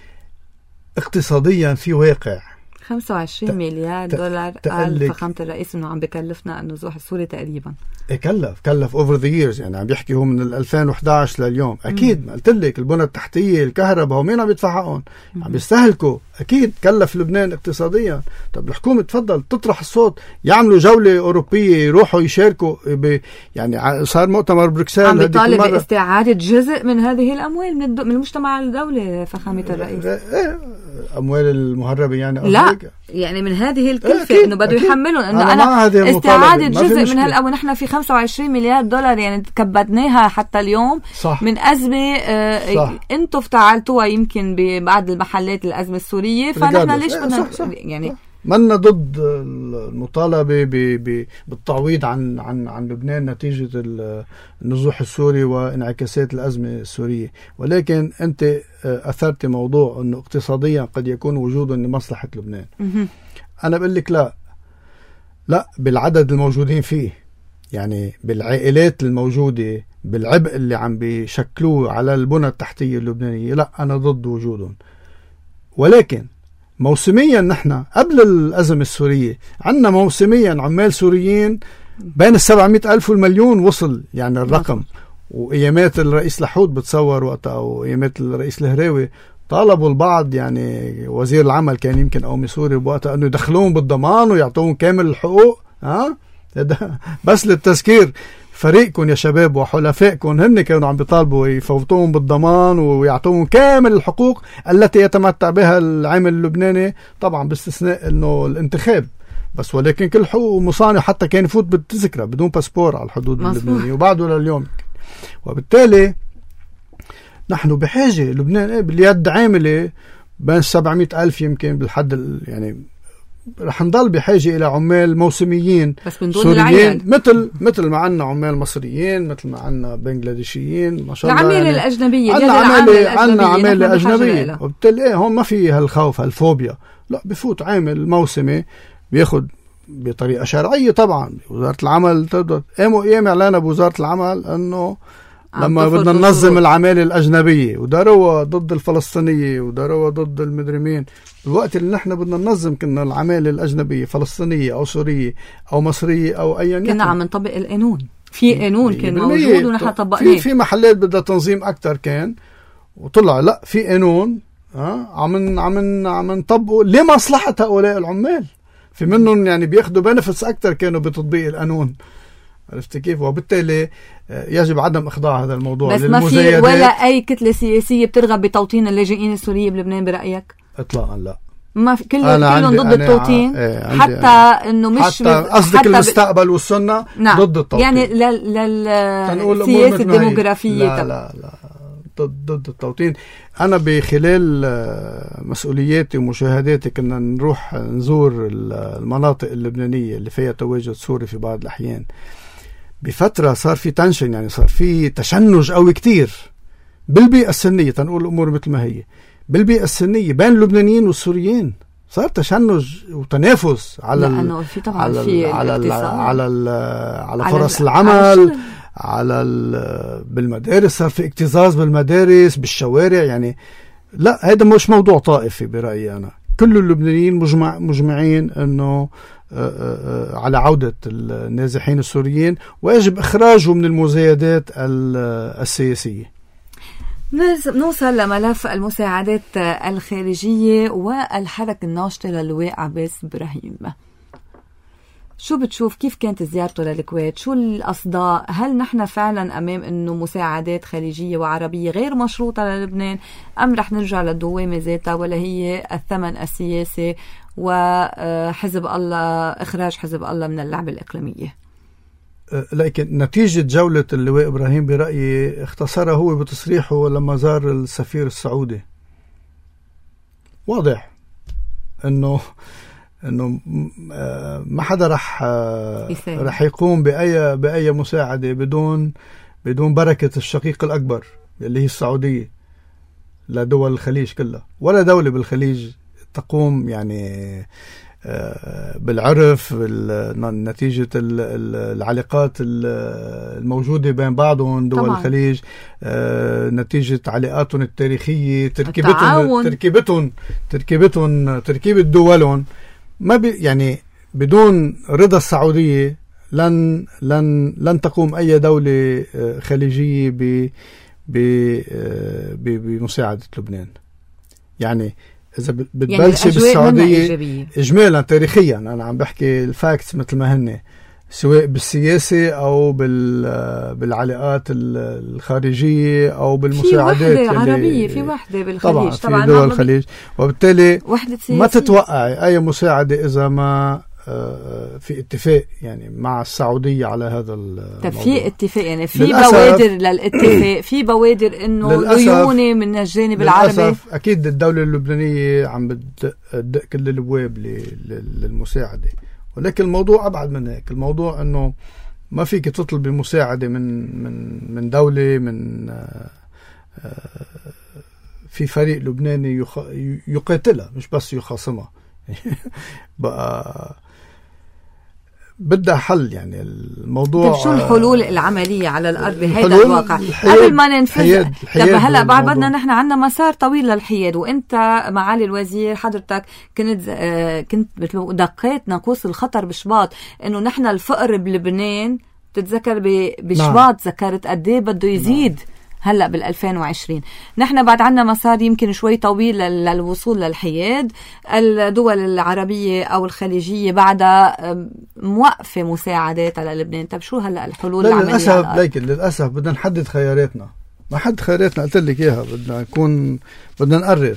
اقتصاديا في واقع 25 مليار دولار. قال فخامة الرئيس انه عم بكلفنا النزوح السوري تقريبا. كلف over the years، يعني عم بيحكي هو من 2011 لليوم. اكيد قلت لك البنى التحتية، الكهرباء، ومين عم يدفع حقهم؟ عم بيستهلكوا. اكيد كلف لبنان اقتصاديا. طب الحكومة تفضل تطرح الصوت، يعملوا جولة أوروبية، يروحوا يشاركوا يعني صار مؤتمر بروكسل عم بيطالب باستعادة جزء من هذه الأموال من المجتمع الدولي. فخامة الرئيس أموال المهربة يعني؟ لا يعني من هذه الكلفة انه بده يحملهم انه انا استعادة جزء من هالأول. نحن في 25 مليار دولار يعني تكبدناها حتى اليوم. صح. من أزمة انتم افتعلتوها يمكن ببعض المحلات الأزمة السورية، فنحن ليش بدنا يعني منا ضد المطالبة بالتعويض عن لبنان نتيجة النزوح السوري وانعكاسات الأزمة السورية، ولكن أنت أثرت موضوع أنه اقتصاديا قد يكون وجوده لمصلحة لبنان. أنا بقول لك لا بالعدد الموجودين فيه، يعني بالعائلات الموجودة، بالعبء اللي عم بيشكلوه على البنى التحتية اللبنانية، لا أنا ضد وجودهم. ولكن موسميا نحن قبل الأزمة السورية عندنا موسميا عمال سوريين بين 700,000 والمليون وصل يعني الرقم. وأيامات الرئيس لحود بتصور وقتها، أو أيامات الرئيس الهراوي طالبوا البعض، يعني وزير العمل كان يمكن أو مسوري بوقتها، أنه يدخلون بالضمان ويعطوهم كامل الحقوق. بس للتذكير، فريقكم يا شباب وحلفائكم هن كانوا عم بيطالبوا يفوتوهم بالضمان ويعطوهم كامل الحقوق التي يتمتع بها العامل اللبناني، طبعا باستثناء انه الانتخاب بس، ولكن كل حقوق مصانع، حتى كان يفوت بالتذكرة بدون باسبور على الحدود اللبنانية وبعده لليوم. وبالتالي نحن بحاجة لبنان باليد عاملة بين 700,000 يمكن بالحد، يعني رح نضل بحاجة إلى عمال موسميين بس من دون سوريين، مثل ما عنا عمال مصريين، مثل ما عنا بنغلاديشيين، ما شاء الله. العمالة يعني الأجنبية، عنا عمالة أجنبية، وبالتالي هون ما في هالخوف هالفوبيا. لا، بفوت عامل موسمي بياخد بطريقة شرعية طبعا. وزارة العمل تقدر قاموا إعلان بوزارة العمل أنه لما بدنا ننظم العمالة الأجنبية، وداروا ضد الفلسطينية، وداروا ضد المدرمين. الوقت اللي نحن بدنا ننظم كنا العمالة الأجنبية فلسطينية أو سورية أو مصرية أو أي يكن، كنا عم نطبق القانون. في قانون كان موجود ونحن طبقناه. في محلات بدها تنظيم أكتر كان، وطلع لا في قانون عم نطبقوا لمصلحة هؤلاء العمال. في منهم يعني بياخدوا بنفس أكتر كانوا بتطبيق القانون، عرفت كيف؟ وبالتالي يجب عدم إخضاع هذا الموضوع بس ما في ولا أي كتلة سياسية بترغب بتوطين اللاجئين السوريين بلبنان برأيك؟ إطلاقا لا، ما في، كلهم ضد التوطين. حتى انه مش قصدك المستقبل والسنة. نعم. ضد التوطين يعني للسياسة الديموغرافية. لا ضد التوطين. أنا بخلال مسؤولياتي ومشاهداتي كنا نروح نزور المناطق اللبنانية اللي فيها تواجد سوري في بعض الأحيان. بفترة صار في تنشن، يعني صار في تشنج قوي كتير بالبيئة السنية، تنقول الأمور مثل ما هي. بالبيئة السنية بين اللبنانيين والسوريين صار تشنج وتنافس على على فرص العمل، بالمدارس صار في اكتظاظ بالمدارس بالشوارع. يعني لا، هذا مش موضوع طائفي برأيي أنا. كل اللبنانيين مجمعين أنه على عودة النازحين السوريين ويجب إخراجهم من المزايدات السياسية. نوصل لملف المساعدات الخارجية والحركة الناشطة للواء عباس إبراهيم. شو بتشوف؟ كيف كانت زيارته للكويت؟ شو الأصداء؟ هل نحن فعلا أمام أنه مساعدات خارجية وعربية غير مشروطة للبنان، أم رح نرجع للدوامة ذاتها ولا هي الثمن السياسي وحزب الله، إخراج حزب الله من اللعبة الإقليمية؟ لكن نتيجة جولة اللواء إبراهيم برأيي اختصرها هو بتصريحه لما زار السفير السعودي. واضح أنه ما حدا رح يقوم بأي مساعدة بدون بركة الشقيق الأكبر اللي هي السعودية لدول الخليج كلها. ولا دولة بالخليج تقوم يعني بالعرف نتيجة العلاقات الموجودة بين بعضهم دول طبعا. الخليج، نتيجة علاقاتهم التاريخية، تركيبة دولهم، ما يعني بدون رضا السعودية لن تقوم أي دولة خليجية بمساعدة لبنان. يعني إذا بتبلش بالسعودية إجمالا تاريخيا، أنا عم بحكي الفاكتس مثل ما هن، سواء بالسياسة أو بالعلاقات الخارجية أو بالمساعدات. في وحدة عربية، في وحدة بالخليج طبعا في دول الخليج، وبالتالي ما تتوقع أي مساعدة إذا ما في اتفاق يعني مع السعودية على هذا الموضوع. في اتفاق، يعني في بوادر للاتفاق، في بوادر انه ليوني من الجانب العربي. للأسف أكيد الدولة اللبنانية عم بتدق كل الابواب للمساعدة، ولكن الموضوع أبعد من هيك. الموضوع أنه ما فيك تطلب مساعدة من دولة، من في فريق لبناني يقاتلها مش بس يخاصمها. بقى بدها حل. يعني الموضوع طيب شو الحلول العملية على الأرض بهذا الواقع قبل ما ننفذ؟ طب هلأ بعد بدنا نحن عنا مسار طويل للحياد، وانت معالي الوزير حضرتك كنت دقيت ناقوس الخطر بشباط انه نحن الفقر بلبنان تتذكر بشباط ذكرت قد ايه بده يزيد هلأ بال2020. نحن بعد عنا مسار يمكن شوي طويل للوصول للحياد. الدول العربية أو الخليجية بعدها موقفة مساعدات على لبنان. طب شو هلأ الحلول العملية؟ للأسف بدنا نحدد خياراتنا. ما حد خياراتنا قلت لك إياها. بدنا نقرر.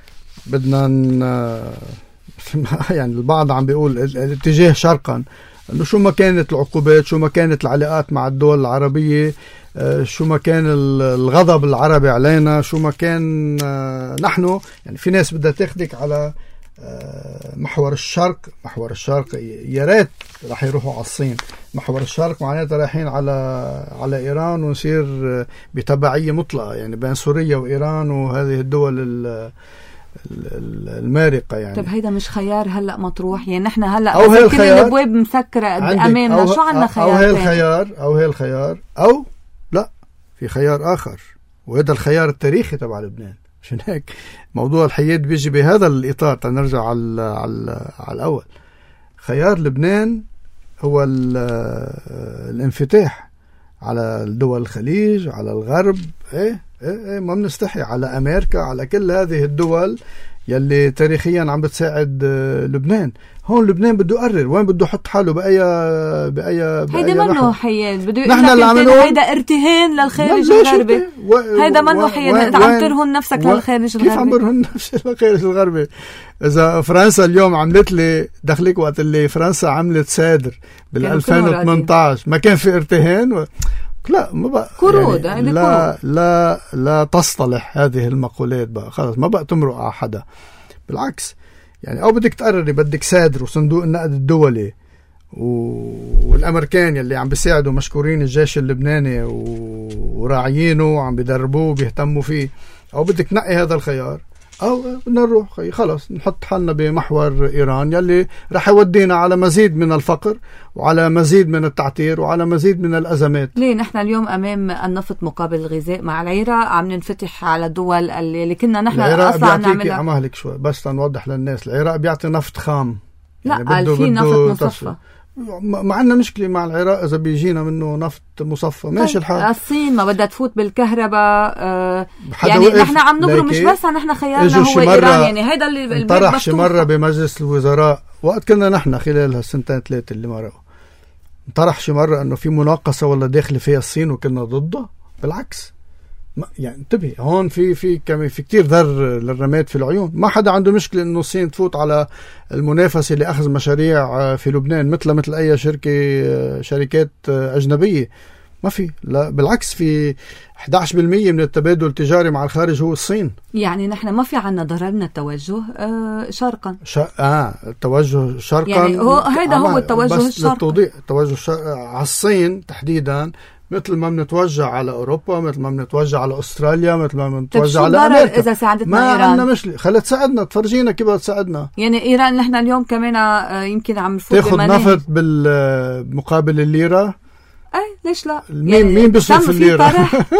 يعني البعض عم بيقول الاتجاه شرقا، إنه شو ما كانت العقوبات، شو ما كانت العلاقات مع الدول العربية، شو ما كان الغضب العربي علينا، شو ما كان نحن يعني في ناس بدها تاخدك على محور الشرق. يا ريت راح يروحوا على الصين. محور الشرق معناته رايحين على إيران، ونصير بتبعية مطلقة يعني بين سوريا وإيران وهذه الدول المارقة. يعني طب هيدا مش خيار هلأ مطروح؟ يعني نحن هلأ كل الابواب مسكرة أمامنا، شو عنا خيار؟ أو هي الخيار أو لا، في خيار آخر، وهذا الخيار التاريخي تبع لبنان. عشان هيك موضوع الحياد بيجي بهذا الإطار. تنرجع على الأول. خيار لبنان هو الانفتاح على الدول الخليج، على الغرب. ما بنستحي على أمريكا، على كل هذه الدول يلي تاريخيا عم بتساعد لبنان. هون لبنان بده يقرر وين بده يحط حاله بأي هيدا منه حياد بده نحن اللي عملوه هيدا ارتهان للخارج الغربي. هيدا منه حياد، انت عم ترهن نفسك للخارج الغربي. كيف عم برهن نفسي للخارج الغربي؟ اذا فرنسا اليوم عملت لي دخلك وقت اللي فرنسا عملت سادر بال 2018 ما كان في ارتهان لا ما بقى كرود يعني لا تصطلح هذه المقولات بقى، خلاص ما بقى تمرق على حدا. بالعكس يعني او بدك تقرري بدك سادر وصندوق النقد الدولي والامريكان يلي عم بيساعدوا مشكورين الجيش اللبناني وراعيينه وعم بيدربوه وبيهتموا فيه، او بدك تنقي هذا الخيار، او بدنا نروح خلص نحط حالنا بمحور ايران يلي رح يودينا على مزيد من الفقر وعلى مزيد من التعتير وعلى مزيد من الازمات. ليه نحن اليوم امام النفط مقابل الغذاء مع العراق عم ننفتح على الدول اللي كنا نحن اصلا عم نعملها. عم اهلك شوي بس لنوضح للناس، العراق بيعطي نفط خام، لا يعني في نفط مصفى. ما عندنا مشكلة مع العراق إذا بيجينا منه نفط مصفى ماشي الحال. الصين ما بدها تفوت بالكهرباء يعني نحن عم نبرم مش بس نحن خيارنا هو إيران، يعني هيدا اللي طرح شي مرة بمجلس الوزراء وقت كنا نحن خلال هالسنتين 3 اللي مرقوا، طرح شي مرة إنه في مناقصة ولا داخل فيها الصين وكنا ضده. بالعكس يعني انتبه هون في كتير ذر للرماد في العيون. ما حدا عنده مشكلة انه الصين تفوت على المنافسة لأخذ مشاريع في لبنان مثل اي شركات اجنبية، ما في. لا بالعكس في 11% من التبادل التجاري مع الخارج هو الصين. يعني نحن ما في عنا ضررنا التوجه شرقا. التوجه شرقا يعني هيدا هو التوجه الشرقي. التوجه على الصين تحديدا، مثل ما بنتوجه على أوروبا، مثل ما بنتوجه على أستراليا، مثل ما بنتوجه على أمريكا. إذا ساعدتنا ما إيران عندنا مشكلة، خلت تساعدنا تفرجينا كيف تساعدنا. يعني إيران نحن اليوم كمان يمكن عم نفوت تاخد نفط بالمقابل الليرة. أي ليش لا؟ مين بيصرف الليرة؟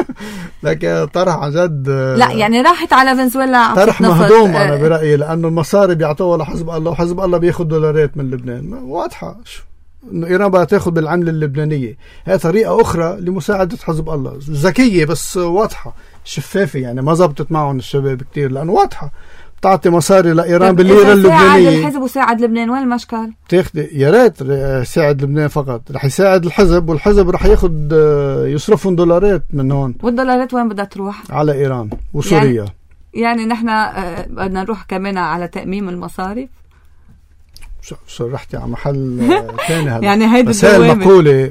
لكن طرح عن جد لا يعني راحت على فنزويلا طرح مهضوم أنا برأيي، لأنه المصاري بيعطوها لحزب الله وحزب الله بياخد دولارات من لبنان. واضحة إنه إيران بقى تاخد بالعملة اللبنانية. هي طريقة أخرى لمساعدة حزب الله، ذكية بس واضحة شفافة، يعني ما زبطت معهم الشباب كتير لأنه واضحة. تعطي مصاري لإيران بالليرة اللبنانية. ساعد الحزب وساعد لبنان، وين المشكل؟ تاخد يا ريت ساعد لبنان فقط، رح يساعد الحزب والحزب رح ياخد يصرفون دولارات من هون. والدولارات وين بدها تروح؟ على إيران وسوريا. يعني نحن بدنا نروح كمان على تأميم المصاري. شرحتي على محل ثاني هلا. يعني هيدي بس هاي المقولة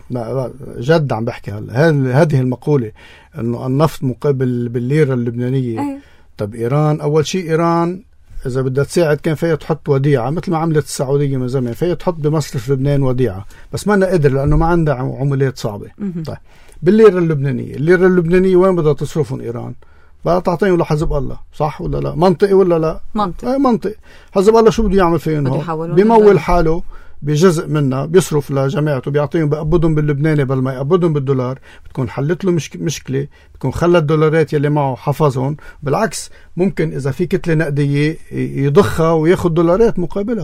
جد عم بحكي هلا، هذه المقولة انه النفط مقابل بالليرة اللبنانية. طب ايران اول شيء، ايران اذا بدها تساعد كان فيها تحط وديعة مثل ما عملت السعودية من زمان، فيها تحط بمصرف لبنان وديعة، بس ما قدر لانه ما عندها عملات صعبة. طيب بالليرة اللبنانية، الليرة اللبنانية وين بدها تصرفهم ايران؟ بقى تعطيهم لحزب الله، صح ولا لا؟ منطقي ولا لا؟ منطقي. منطقي. حزب الله شو بده يعمل فيهم؟ بيمول حاله بجزء منها، بيصرف لجماعته، بيعطيهم، بيقبضهم باللبناني بل ما يقبضهم بالدولار. بتكون حلت له مشكلة، بتكون خلى الدولارات يلي معه حفظهم. بالعكس ممكن إذا في كتلة نقدية يضخها وياخد دولارات مقابلها.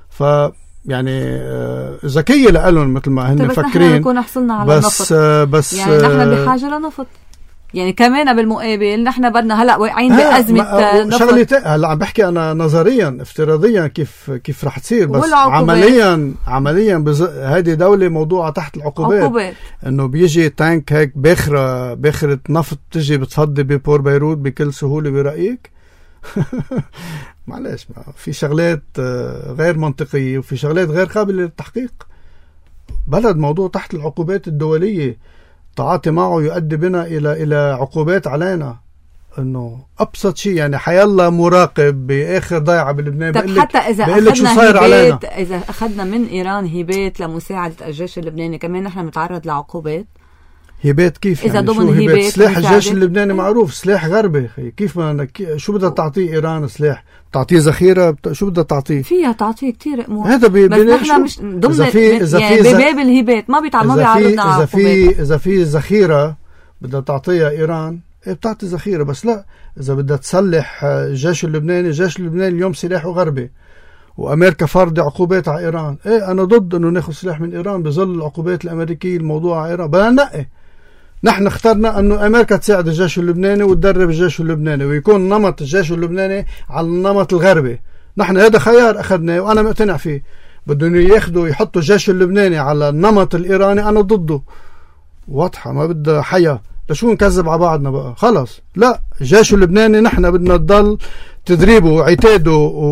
يعني ذكية لقلهم مثل ما هن مفكرين. نحن نكون حصلنا على النفط. بس يعني نحن بحاجة لنفط. يعني كمان بالمقابل نحن بدنا هلا واقعين بأزمة نفط. شغلة هلا عم بحكي أنا نظريا افتراضيا كيف رح تصير، بس عمليا هذه دولة موضوعة تحت العقوبات. إنه بيجي تانك هيك باخرة نفط تجي بتفضي ببور بيروت بكل سهولة برأيك؟ معلش، في شغلات غير منطقية وفي شغلات غير قابلة للتحقيق. بلد موضوع تحت العقوبات الدولية، تعاطي معه يؤدي بنا إلى عقوبات علينا. إنه أبسط شيء يعني حيالله مراقب بآخر ضيعة بلبنان طب حتى إذا أخذنا هبات، إذا أخذنا من إيران هبات لمساعدة الجيش اللبناني، كمان نحن نتعرض لعقوبات. هبات كيف؟ إذا يعني ضمن هبات سلاح الجيش اللبناني معروف سلاح غربي. كيف شو بدها تعطيه إيران سلاح؟ تعطيه ذخيرة؟ شو بدها تعطيه؟ فيها تعطيه كتير أمور. هذا بس نحن مش ضمن يعني بباب الهبات ما بيعرضنا عقوبات. إذا في ذخيرة بدها تعطيها إيران بتعطي ذخيرة، بس لا إذا بدها تسلح الجيش اللبناني، الجيش اللبناني اليوم سلاحه غربي وأمريكا فرض عقوبات على إيران. أنا ضد إنه ناخذ سلاح من إيران بظل العقوبات الأمريكية الموضوع على إيران. بدنا ننقي نحن اخترنا أنه أمريكا تساعد الجيش اللبناني وتدرب الجيش اللبناني ويكون نمط الجيش اللبناني على النمط الغربي. نحن هذا خيار أخذناه وأنا مقتنع فيه. بدهم ياخدوا يحطوا الجيش اللبناني على النمط الإيراني، أنا ضده. واضحة، ما بدها حياة. لشو نكذب على بعضنا بقى؟ خلاص لا، الجيش اللبناني نحن بدنا نضل تدريبه وعتاده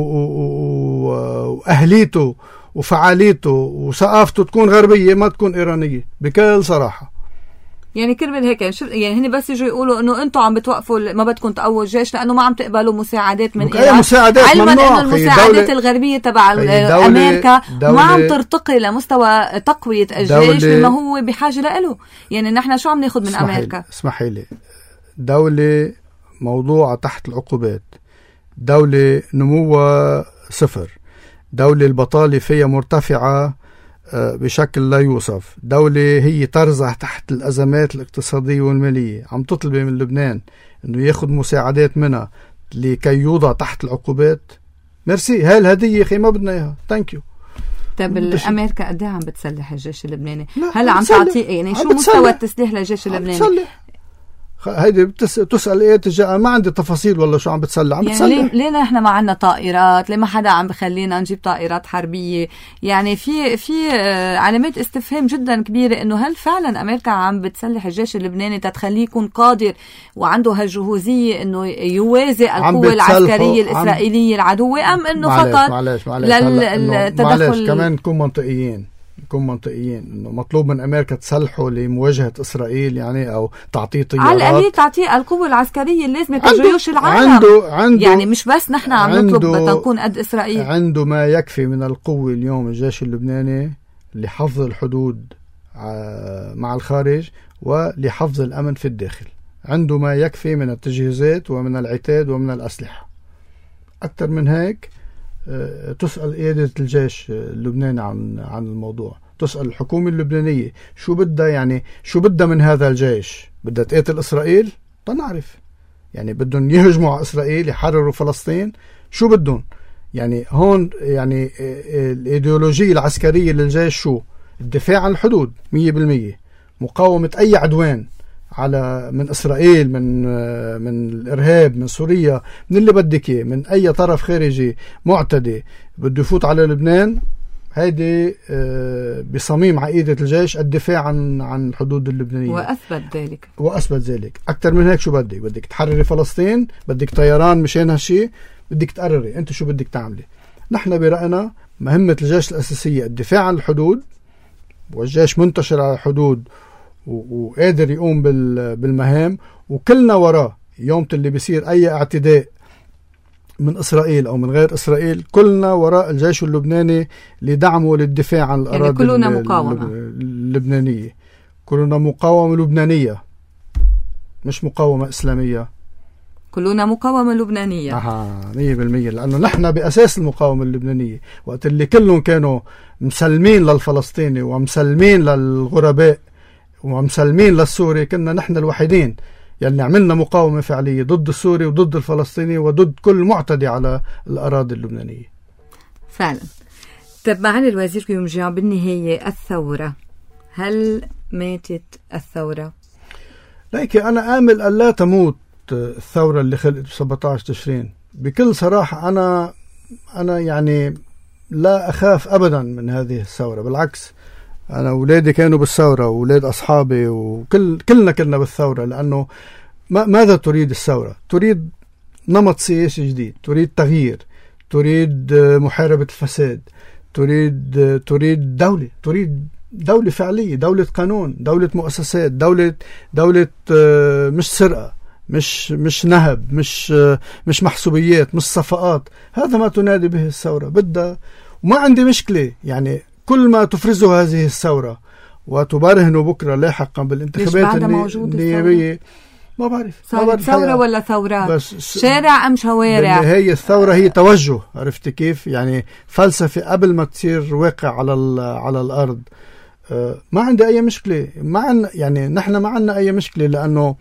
وأهليته وفعاليته وثقافته تكون غربية ما تكون إيرانية بكل صراحة. يعني كرمال هيك يعني هن بس يجوا يقولوا انه انتم عم بتوقفوا ما بدكم تقووا الجيش لانه ما عم تقبلوا مساعدات من ايران، علما انه المساعدات الغربيه تبع امريكا ما عم ترتقي لمستوى تقويه الجيش بما هو بحاجه له. يعني نحن شو عم ناخذ من امريكا؟ اسمحي لي، دولة موضوعة تحت العقوبات، دولة نموها صفر، دولة البطالة فيها مرتفعة بشكل لا يوصف، دولة هي ترزح تحت الأزمات الاقتصادية والمالية، عم تطلب من لبنان أنه ياخد مساعدات منها لكي يوضع تحت العقوبات. ميرسي، هاي الهدية خي ما بدنا إياها. ثانك يو. طيب أمريكا قد ايه عم بتسلح الجيش اللبناني؟ هلا عم تعطي يعني شو مستوى التسليح للجيش اللبناني؟ هيدي تسأل ايه تجاه، ما عندي تفاصيل والله شو عم بتسلح. عم بتسلح يعني ليه نحن ما عندنا طائرات؟ ليه ما حدا عم بخلينا نجيب طائرات حربية؟ يعني في علامات استفهام جدا كبيرة انه هل فعلا امريكا عم بتسلح الجيش اللبناني تتخليه يكون قادر وعنده هالجهوزية انه يوازي القوة العسكرية الاسرائيلية العدوة، ام انه فقط معلش كمان نكون منطقيين انه مطلوب من امريكا تسلحه لمواجهه اسرائيل يعني او تعطيه طيارات، على الاقل تعطيه القوه العسكريه اللازمه كجيوش العالم. عنده يعني مش بس نحن عم نطلب تنكون قد اسرائيل. عنده ما يكفي من القوه اليوم الجيش اللبناني لحفظ الحدود مع الخارج ولحفظ الامن في الداخل. عنده ما يكفي من التجهيزات ومن العتاد ومن الاسلحه. اكثر من هيك تسأل قيادة الجيش اللبناني عن الموضوع، تسأل الحكومة اللبنانية شو بدها، يعني شو بدها من هذا الجيش؟ بدها تقاتل إسرائيل؟ تنعرف يعني بدهم يهجموا على إسرائيل، يحرروا فلسطين، شو بدهم؟ يعني هون يعني الإيديولوجية العسكرية للجيش شو؟ الدفاع عن الحدود 100%، مقاومة أي عدوان من إسرائيل، من الإرهاب، من سوريا، من اللي بدك اياه، من أي طرف خارجي معتدي بده يفوت على لبنان. هيدي بصميم عقيدة الجيش الدفاع عن الحدود اللبنانية، وأثبت ذلك. أكتر من هيك شو بدك تحرري فلسطين؟ بدك طيران مشان هالشي؟ بدك تقرري أنت شو بدك تعملي. نحن برأينا مهمة الجيش الأساسية الدفاع عن الحدود، والجيش منتشر على الحدود وقادر يقوم بالمهام، وكلنا وراه. يوم اللي بيصير أي اعتداء من إسرائيل أو من غير إسرائيل كلنا وراء الجيش اللبناني لدعمه للدفاع عن الأراضي، يعني كلنا مقاومة اللبنانية، كلنا مقاومة لبنانية مش مقاومة إسلامية، كلنا مقاومة لبنانية 100%. لأنه نحن بأساس المقاومة اللبنانية وقت اللي كلهم كانوا مسلمين للفلسطيني ومسلمين للغرباء ومسلمين للسوري، كنا نحن الوحيدين يلي عملنا مقاومة فعلية ضد السوري وضد الفلسطيني وضد كل معتدي على الأراضي اللبنانية فعلا. طب معالي الوزير كيومجيان، بالنهاية الثورة، هل ماتت الثورة؟ لكن أنا آمل أن لا تموت الثورة اللي خلقت 17 تشرين. بكل صراحة أنا يعني لا أخاف أبدا من هذه الثورة، بالعكس أنا أولادي كانوا بالثورة وأولاد أصحابي وكلنا كنا بالثورة. لأنه ماذا تريد الثورة؟ تريد نمط سياسي جديد، تريد تغيير، تريد محاربة الفساد، تريد دولة فعلية، دولة قانون، دولة مؤسسات، دولة مش سرقة، مش نهب، مش محسوبيات، مش صفقات. هذا ما تنادي به الثورة. بدها، وما عندي مشكلة يعني كل ما تفرزه هذه الثورة وتبرهنه بكرة لاحقا بالانتخابات النيابية. ما بعرف ثورة ولا ثورات، شارع أم شوارع. هي الثورة هي توجه، عرفت كيف؟ يعني فلسفة قبل ما تصير واقع على الأرض. ما عندي أي مشكلة، يعني نحن ما عندنا أي مشكلة، لأنه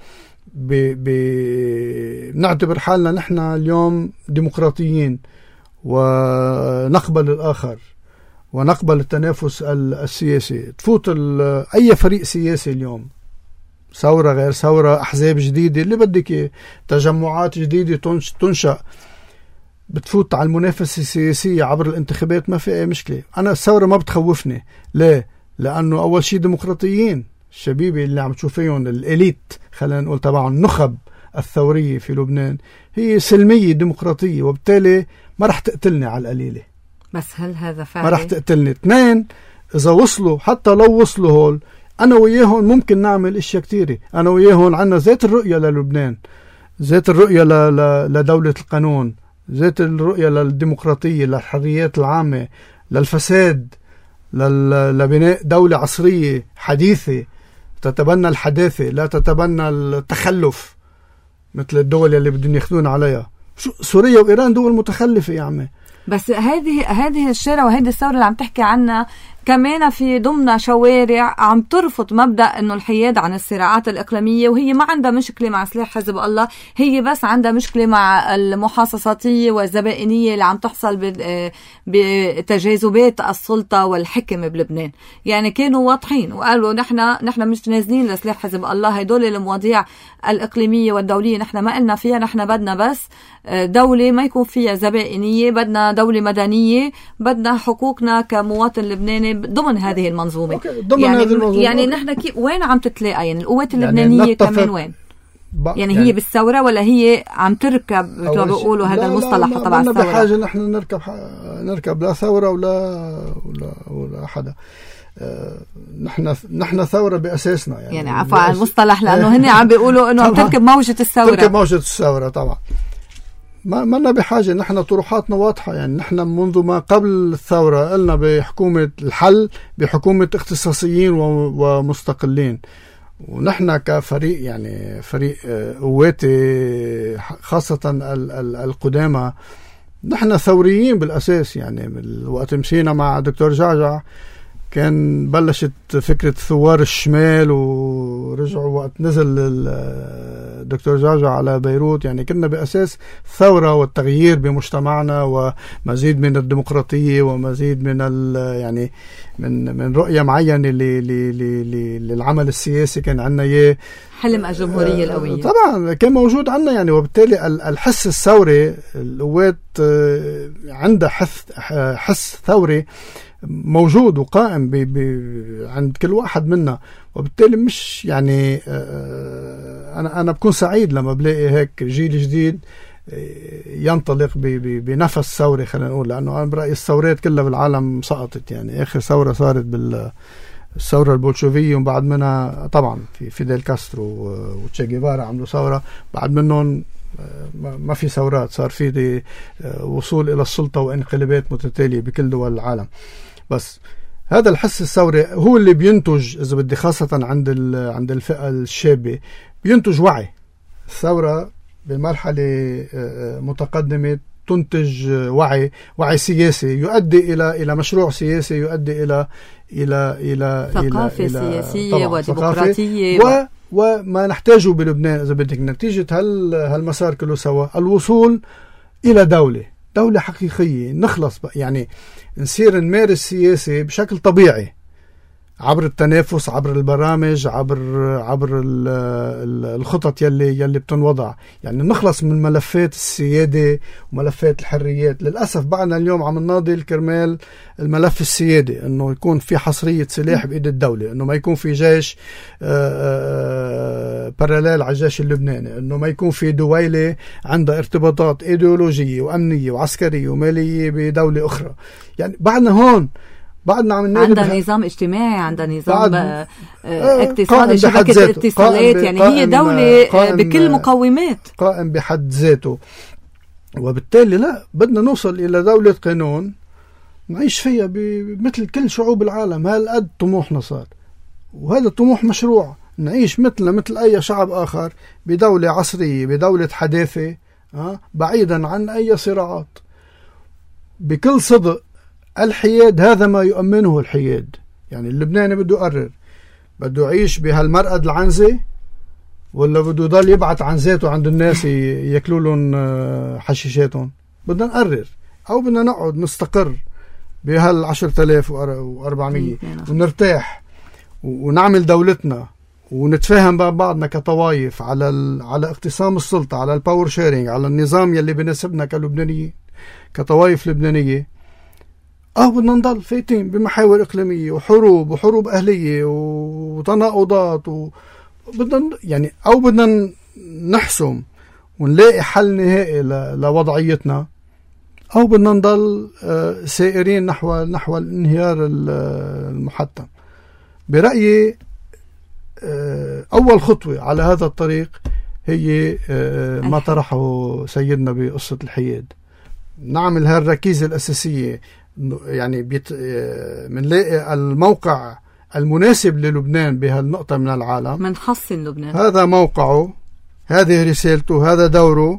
نعتبر حالنا نحن اليوم ديمقراطيين ونقبل الآخر ونقبل التنافس السياسي. تفوت أي فريق سياسي اليوم ثورة غير ثورة، أحزاب جديدة اللي بدك، تجمعات جديدة تنشأ، بتفوت على المنافسة السياسية عبر الانتخابات، ما في أي مشكلة. أنا الثورة ما بتخوفني. ليه؟ لأنه أول شيء ديمقراطيين، الشبيبة اللي عم تشوفيهم الإليت خلينا نقول تبعهم النخب الثورية في لبنان هي سلمية ديمقراطية، وبالتالي ما رح تقتلني على القليلة. بس هل هذا فعلا؟ ما رح تقتلني. اثنين، إذا وصلوا، حتى لو وصلوا هول، أنا وياهم ممكن نعمل إشياء كتيرة. أنا وياهم عنا ذات الرؤية للبنان، ذات الرؤية لدولة القانون، ذات الرؤية للديمقراطية، للحريات العامة، للفساد، لبناء دولة عصرية حديثة تتبنى الحداثة، لا تتبنى التخلف مثل الدول اللي بدهم ياخذون عليها. سوريا وإيران دول متخلفة يا عمي. بس هذه الشارع وهذه الثورة اللي عم تحكي عنها كمان في ضمن شوارع عم ترفض مبدأ انه الحياد عن الصراعات الإقليمية، وهي ما عندها مشكلة مع سلاح حزب الله، هي بس عندها مشكلة مع المحاصصاتية والزبائنية اللي عم تحصل بتجاذبات السلطة والحكم بلبنان. يعني كانوا واضحين وقالوا نحن مش نازلين لسلاح حزب الله، هدول المواضيع الإقليمية والدولية نحن ما قلنا فيها، نحن بدنا بس دولة ما يكون فيها زبائنية، بدنا دولة مدنية، بدنا حقوقنا كمواطن لبناني ضمن هذه المنظومة. يعني نحن وين عم تتلاقى؟ يعني القوات اللبنانية يعني كمان وين؟ يعني هي بالثورة ولا هي عم تركب مثل ما بيقولوا هذا المصطلح تبع الثورة؟ ما بحاجة نحن نركب لا ثورة ولا حدا. نحن ثورة بأساسنا. يعني عفوا عن المصطلح، لأنه هن عم بيقولوا إنه عم تركب موجة الثورة. تركب موجة الثورة طبعا. ما لنا بحاجة. نحن طروحاتنا واضحة. يعني نحن منذ ما قبل الثورة قلنا بحكومة الحل، بحكومة اختصاصيين ومستقلين. ونحن كفريق، يعني فريق قواتي خاصة القدامى، نحن ثوريين بالأساس. يعني وقت مشينا مع دكتور جعجع كان بلشت فكرة ثوار الشمال، ورجعوا وقت نزل الدكتور جعجع على بيروت. يعني كنا بأساس ثورة والتغيير بمجتمعنا، ومزيد من الديمقراطية، ومزيد من يعني من رؤية معينة للعمل السياسي كان عنا إياه. حلم الجمهورية القوية طبعا كان موجود عنا. يعني وبالتالي الحس الثوري، القوات عندها حس ثوري موجود وقائم عند كل واحد منا. وبالتالي مش يعني أنا بكون سعيد لما بلاقي هيك جيل جديد ينطلق بنفس ثوري خلينا نقول، لأنه أنا برأيي الثورات كلها بالعالم سقطت. يعني آخر ثورة صارت بالثورة البولشوفية، وبعد منها طبعا في فيديل كاسترو وتشي جيفارا عملوا ثورة، بعد منهم ما في ثورات. صار في وصول إلى السلطة وانقلابات متتالية بكل دول العالم. بس هذا الحس الثوري هو اللي بينتج، إذا بدي خاصة عند الفئة الشابة، بينتج وعي. الثورة بمرحلة متقدمة تنتج وعي سياسي يؤدي إلى مشروع سياسي، يؤدي إلى ثقافة سياسية وديمقراطية وما نحتاجه بلبنان إذا بدك نتيجة هالمسار كله سوا، الوصول إلى دولة حقيقية. نخلص بقى، يعني نصير نمارس سياسة بشكل طبيعي عبر التنافس، عبر البرامج، عبر الخطط يلي بتنوضع. يعني نخلص من ملفات السيادة وملفات الحريات. للأسف بعدنا اليوم عم نناضل كرمال الملف السيادة، انه يكون في حصرية سلاح بإيد الدولة، انه ما يكون في جيش باراليل على الجيش اللبناني، انه ما يكون في دويلة عندها ارتباطات ايديولوجية وأمنية وعسكرية ومالية بدولة أخرى. يعني بعدنا هون، بعدنا عندها نظام اجتماعي، عندها نظام اقتصادي، شبكة اتصالات. يعني هي دولة بكل مقومات، قائم بحد ذاته. وبالتالي لا، بدنا نوصل إلى دولة قانون نعيش فيها مثل كل شعوب العالم. هالقد طموحنا صار، وهذا الطموح مشروع. نعيش مثل أي شعب آخر بدولة عصرية، بدولة حداثة، بعيدا عن أي صراعات. بكل صدق الحياد هذا ما يؤمنه الحياد. يعني اللبناني بده يقرر، بده يعيش بهالمرقد العنزة ولا بده يضل يبعت عن ذاته عند الناس يأكلوا لهم حشيشاتهم. بدنا نقرر، أو بدنا نقعد نستقر بهال 10,400 ونرتاح ونعمل دولتنا ونتفاهم مع بعضنا كطوائف على اقتسام السلطة، على الباور شيرينج، على النظام يلي بناسبنا كلبنانيين كطوائف لبنانية، بدنا نضل فايتين بمحاور إقليمية وحروب أهلية وتناقضات بدنا نحسم ونلاقي حل نهائي لوضعيتنا، أو بدنا نضل سائرين نحو الانهيار المحتم. برأيي أول خطوة على هذا الطريق هي ما طرحه سيدنا بقصة الحياد. نعمل هالركيزة الأساسية، يعني منلاقي الموقع المناسب للبنان بهالنقطة من العالم، منحصن لبنان، هذا موقعه، هذه رسالته، هذا دوره،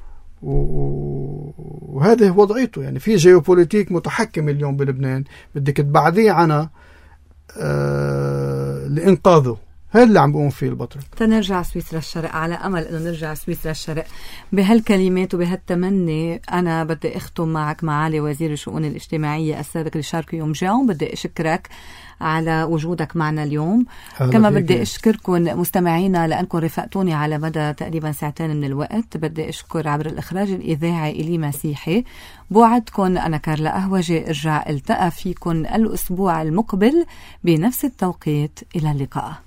وهذه وضعيته. يعني في جيوبوليتيك متحكم اليوم بلبنان، بدك تبعديه عنها لإنقاذه. هذا اللي عم بقوم فيه البطل. تنرجع سويسرا الشرق، على أمل أنه نرجع سويسرا الشرق. بهالكلمات وبهالتمني أنا بدي أختم معك معالي وزير الشؤون الاجتماعية السابق ريشار كيومجاون. بدي أشكرك على وجودك معنا اليوم. كما بدي أشكركم مستمعينا لأنكم رفقتوني على مدى تقريبا ساعتين من الوقت. بدي أشكر عبر الإخراج الإذاعي إلي مسيحي. بوعدكم أنا كارلا أهوجي ارجع التقى فيكم الأسبوع المقبل بنفس التوقيت. إلى اللقاء.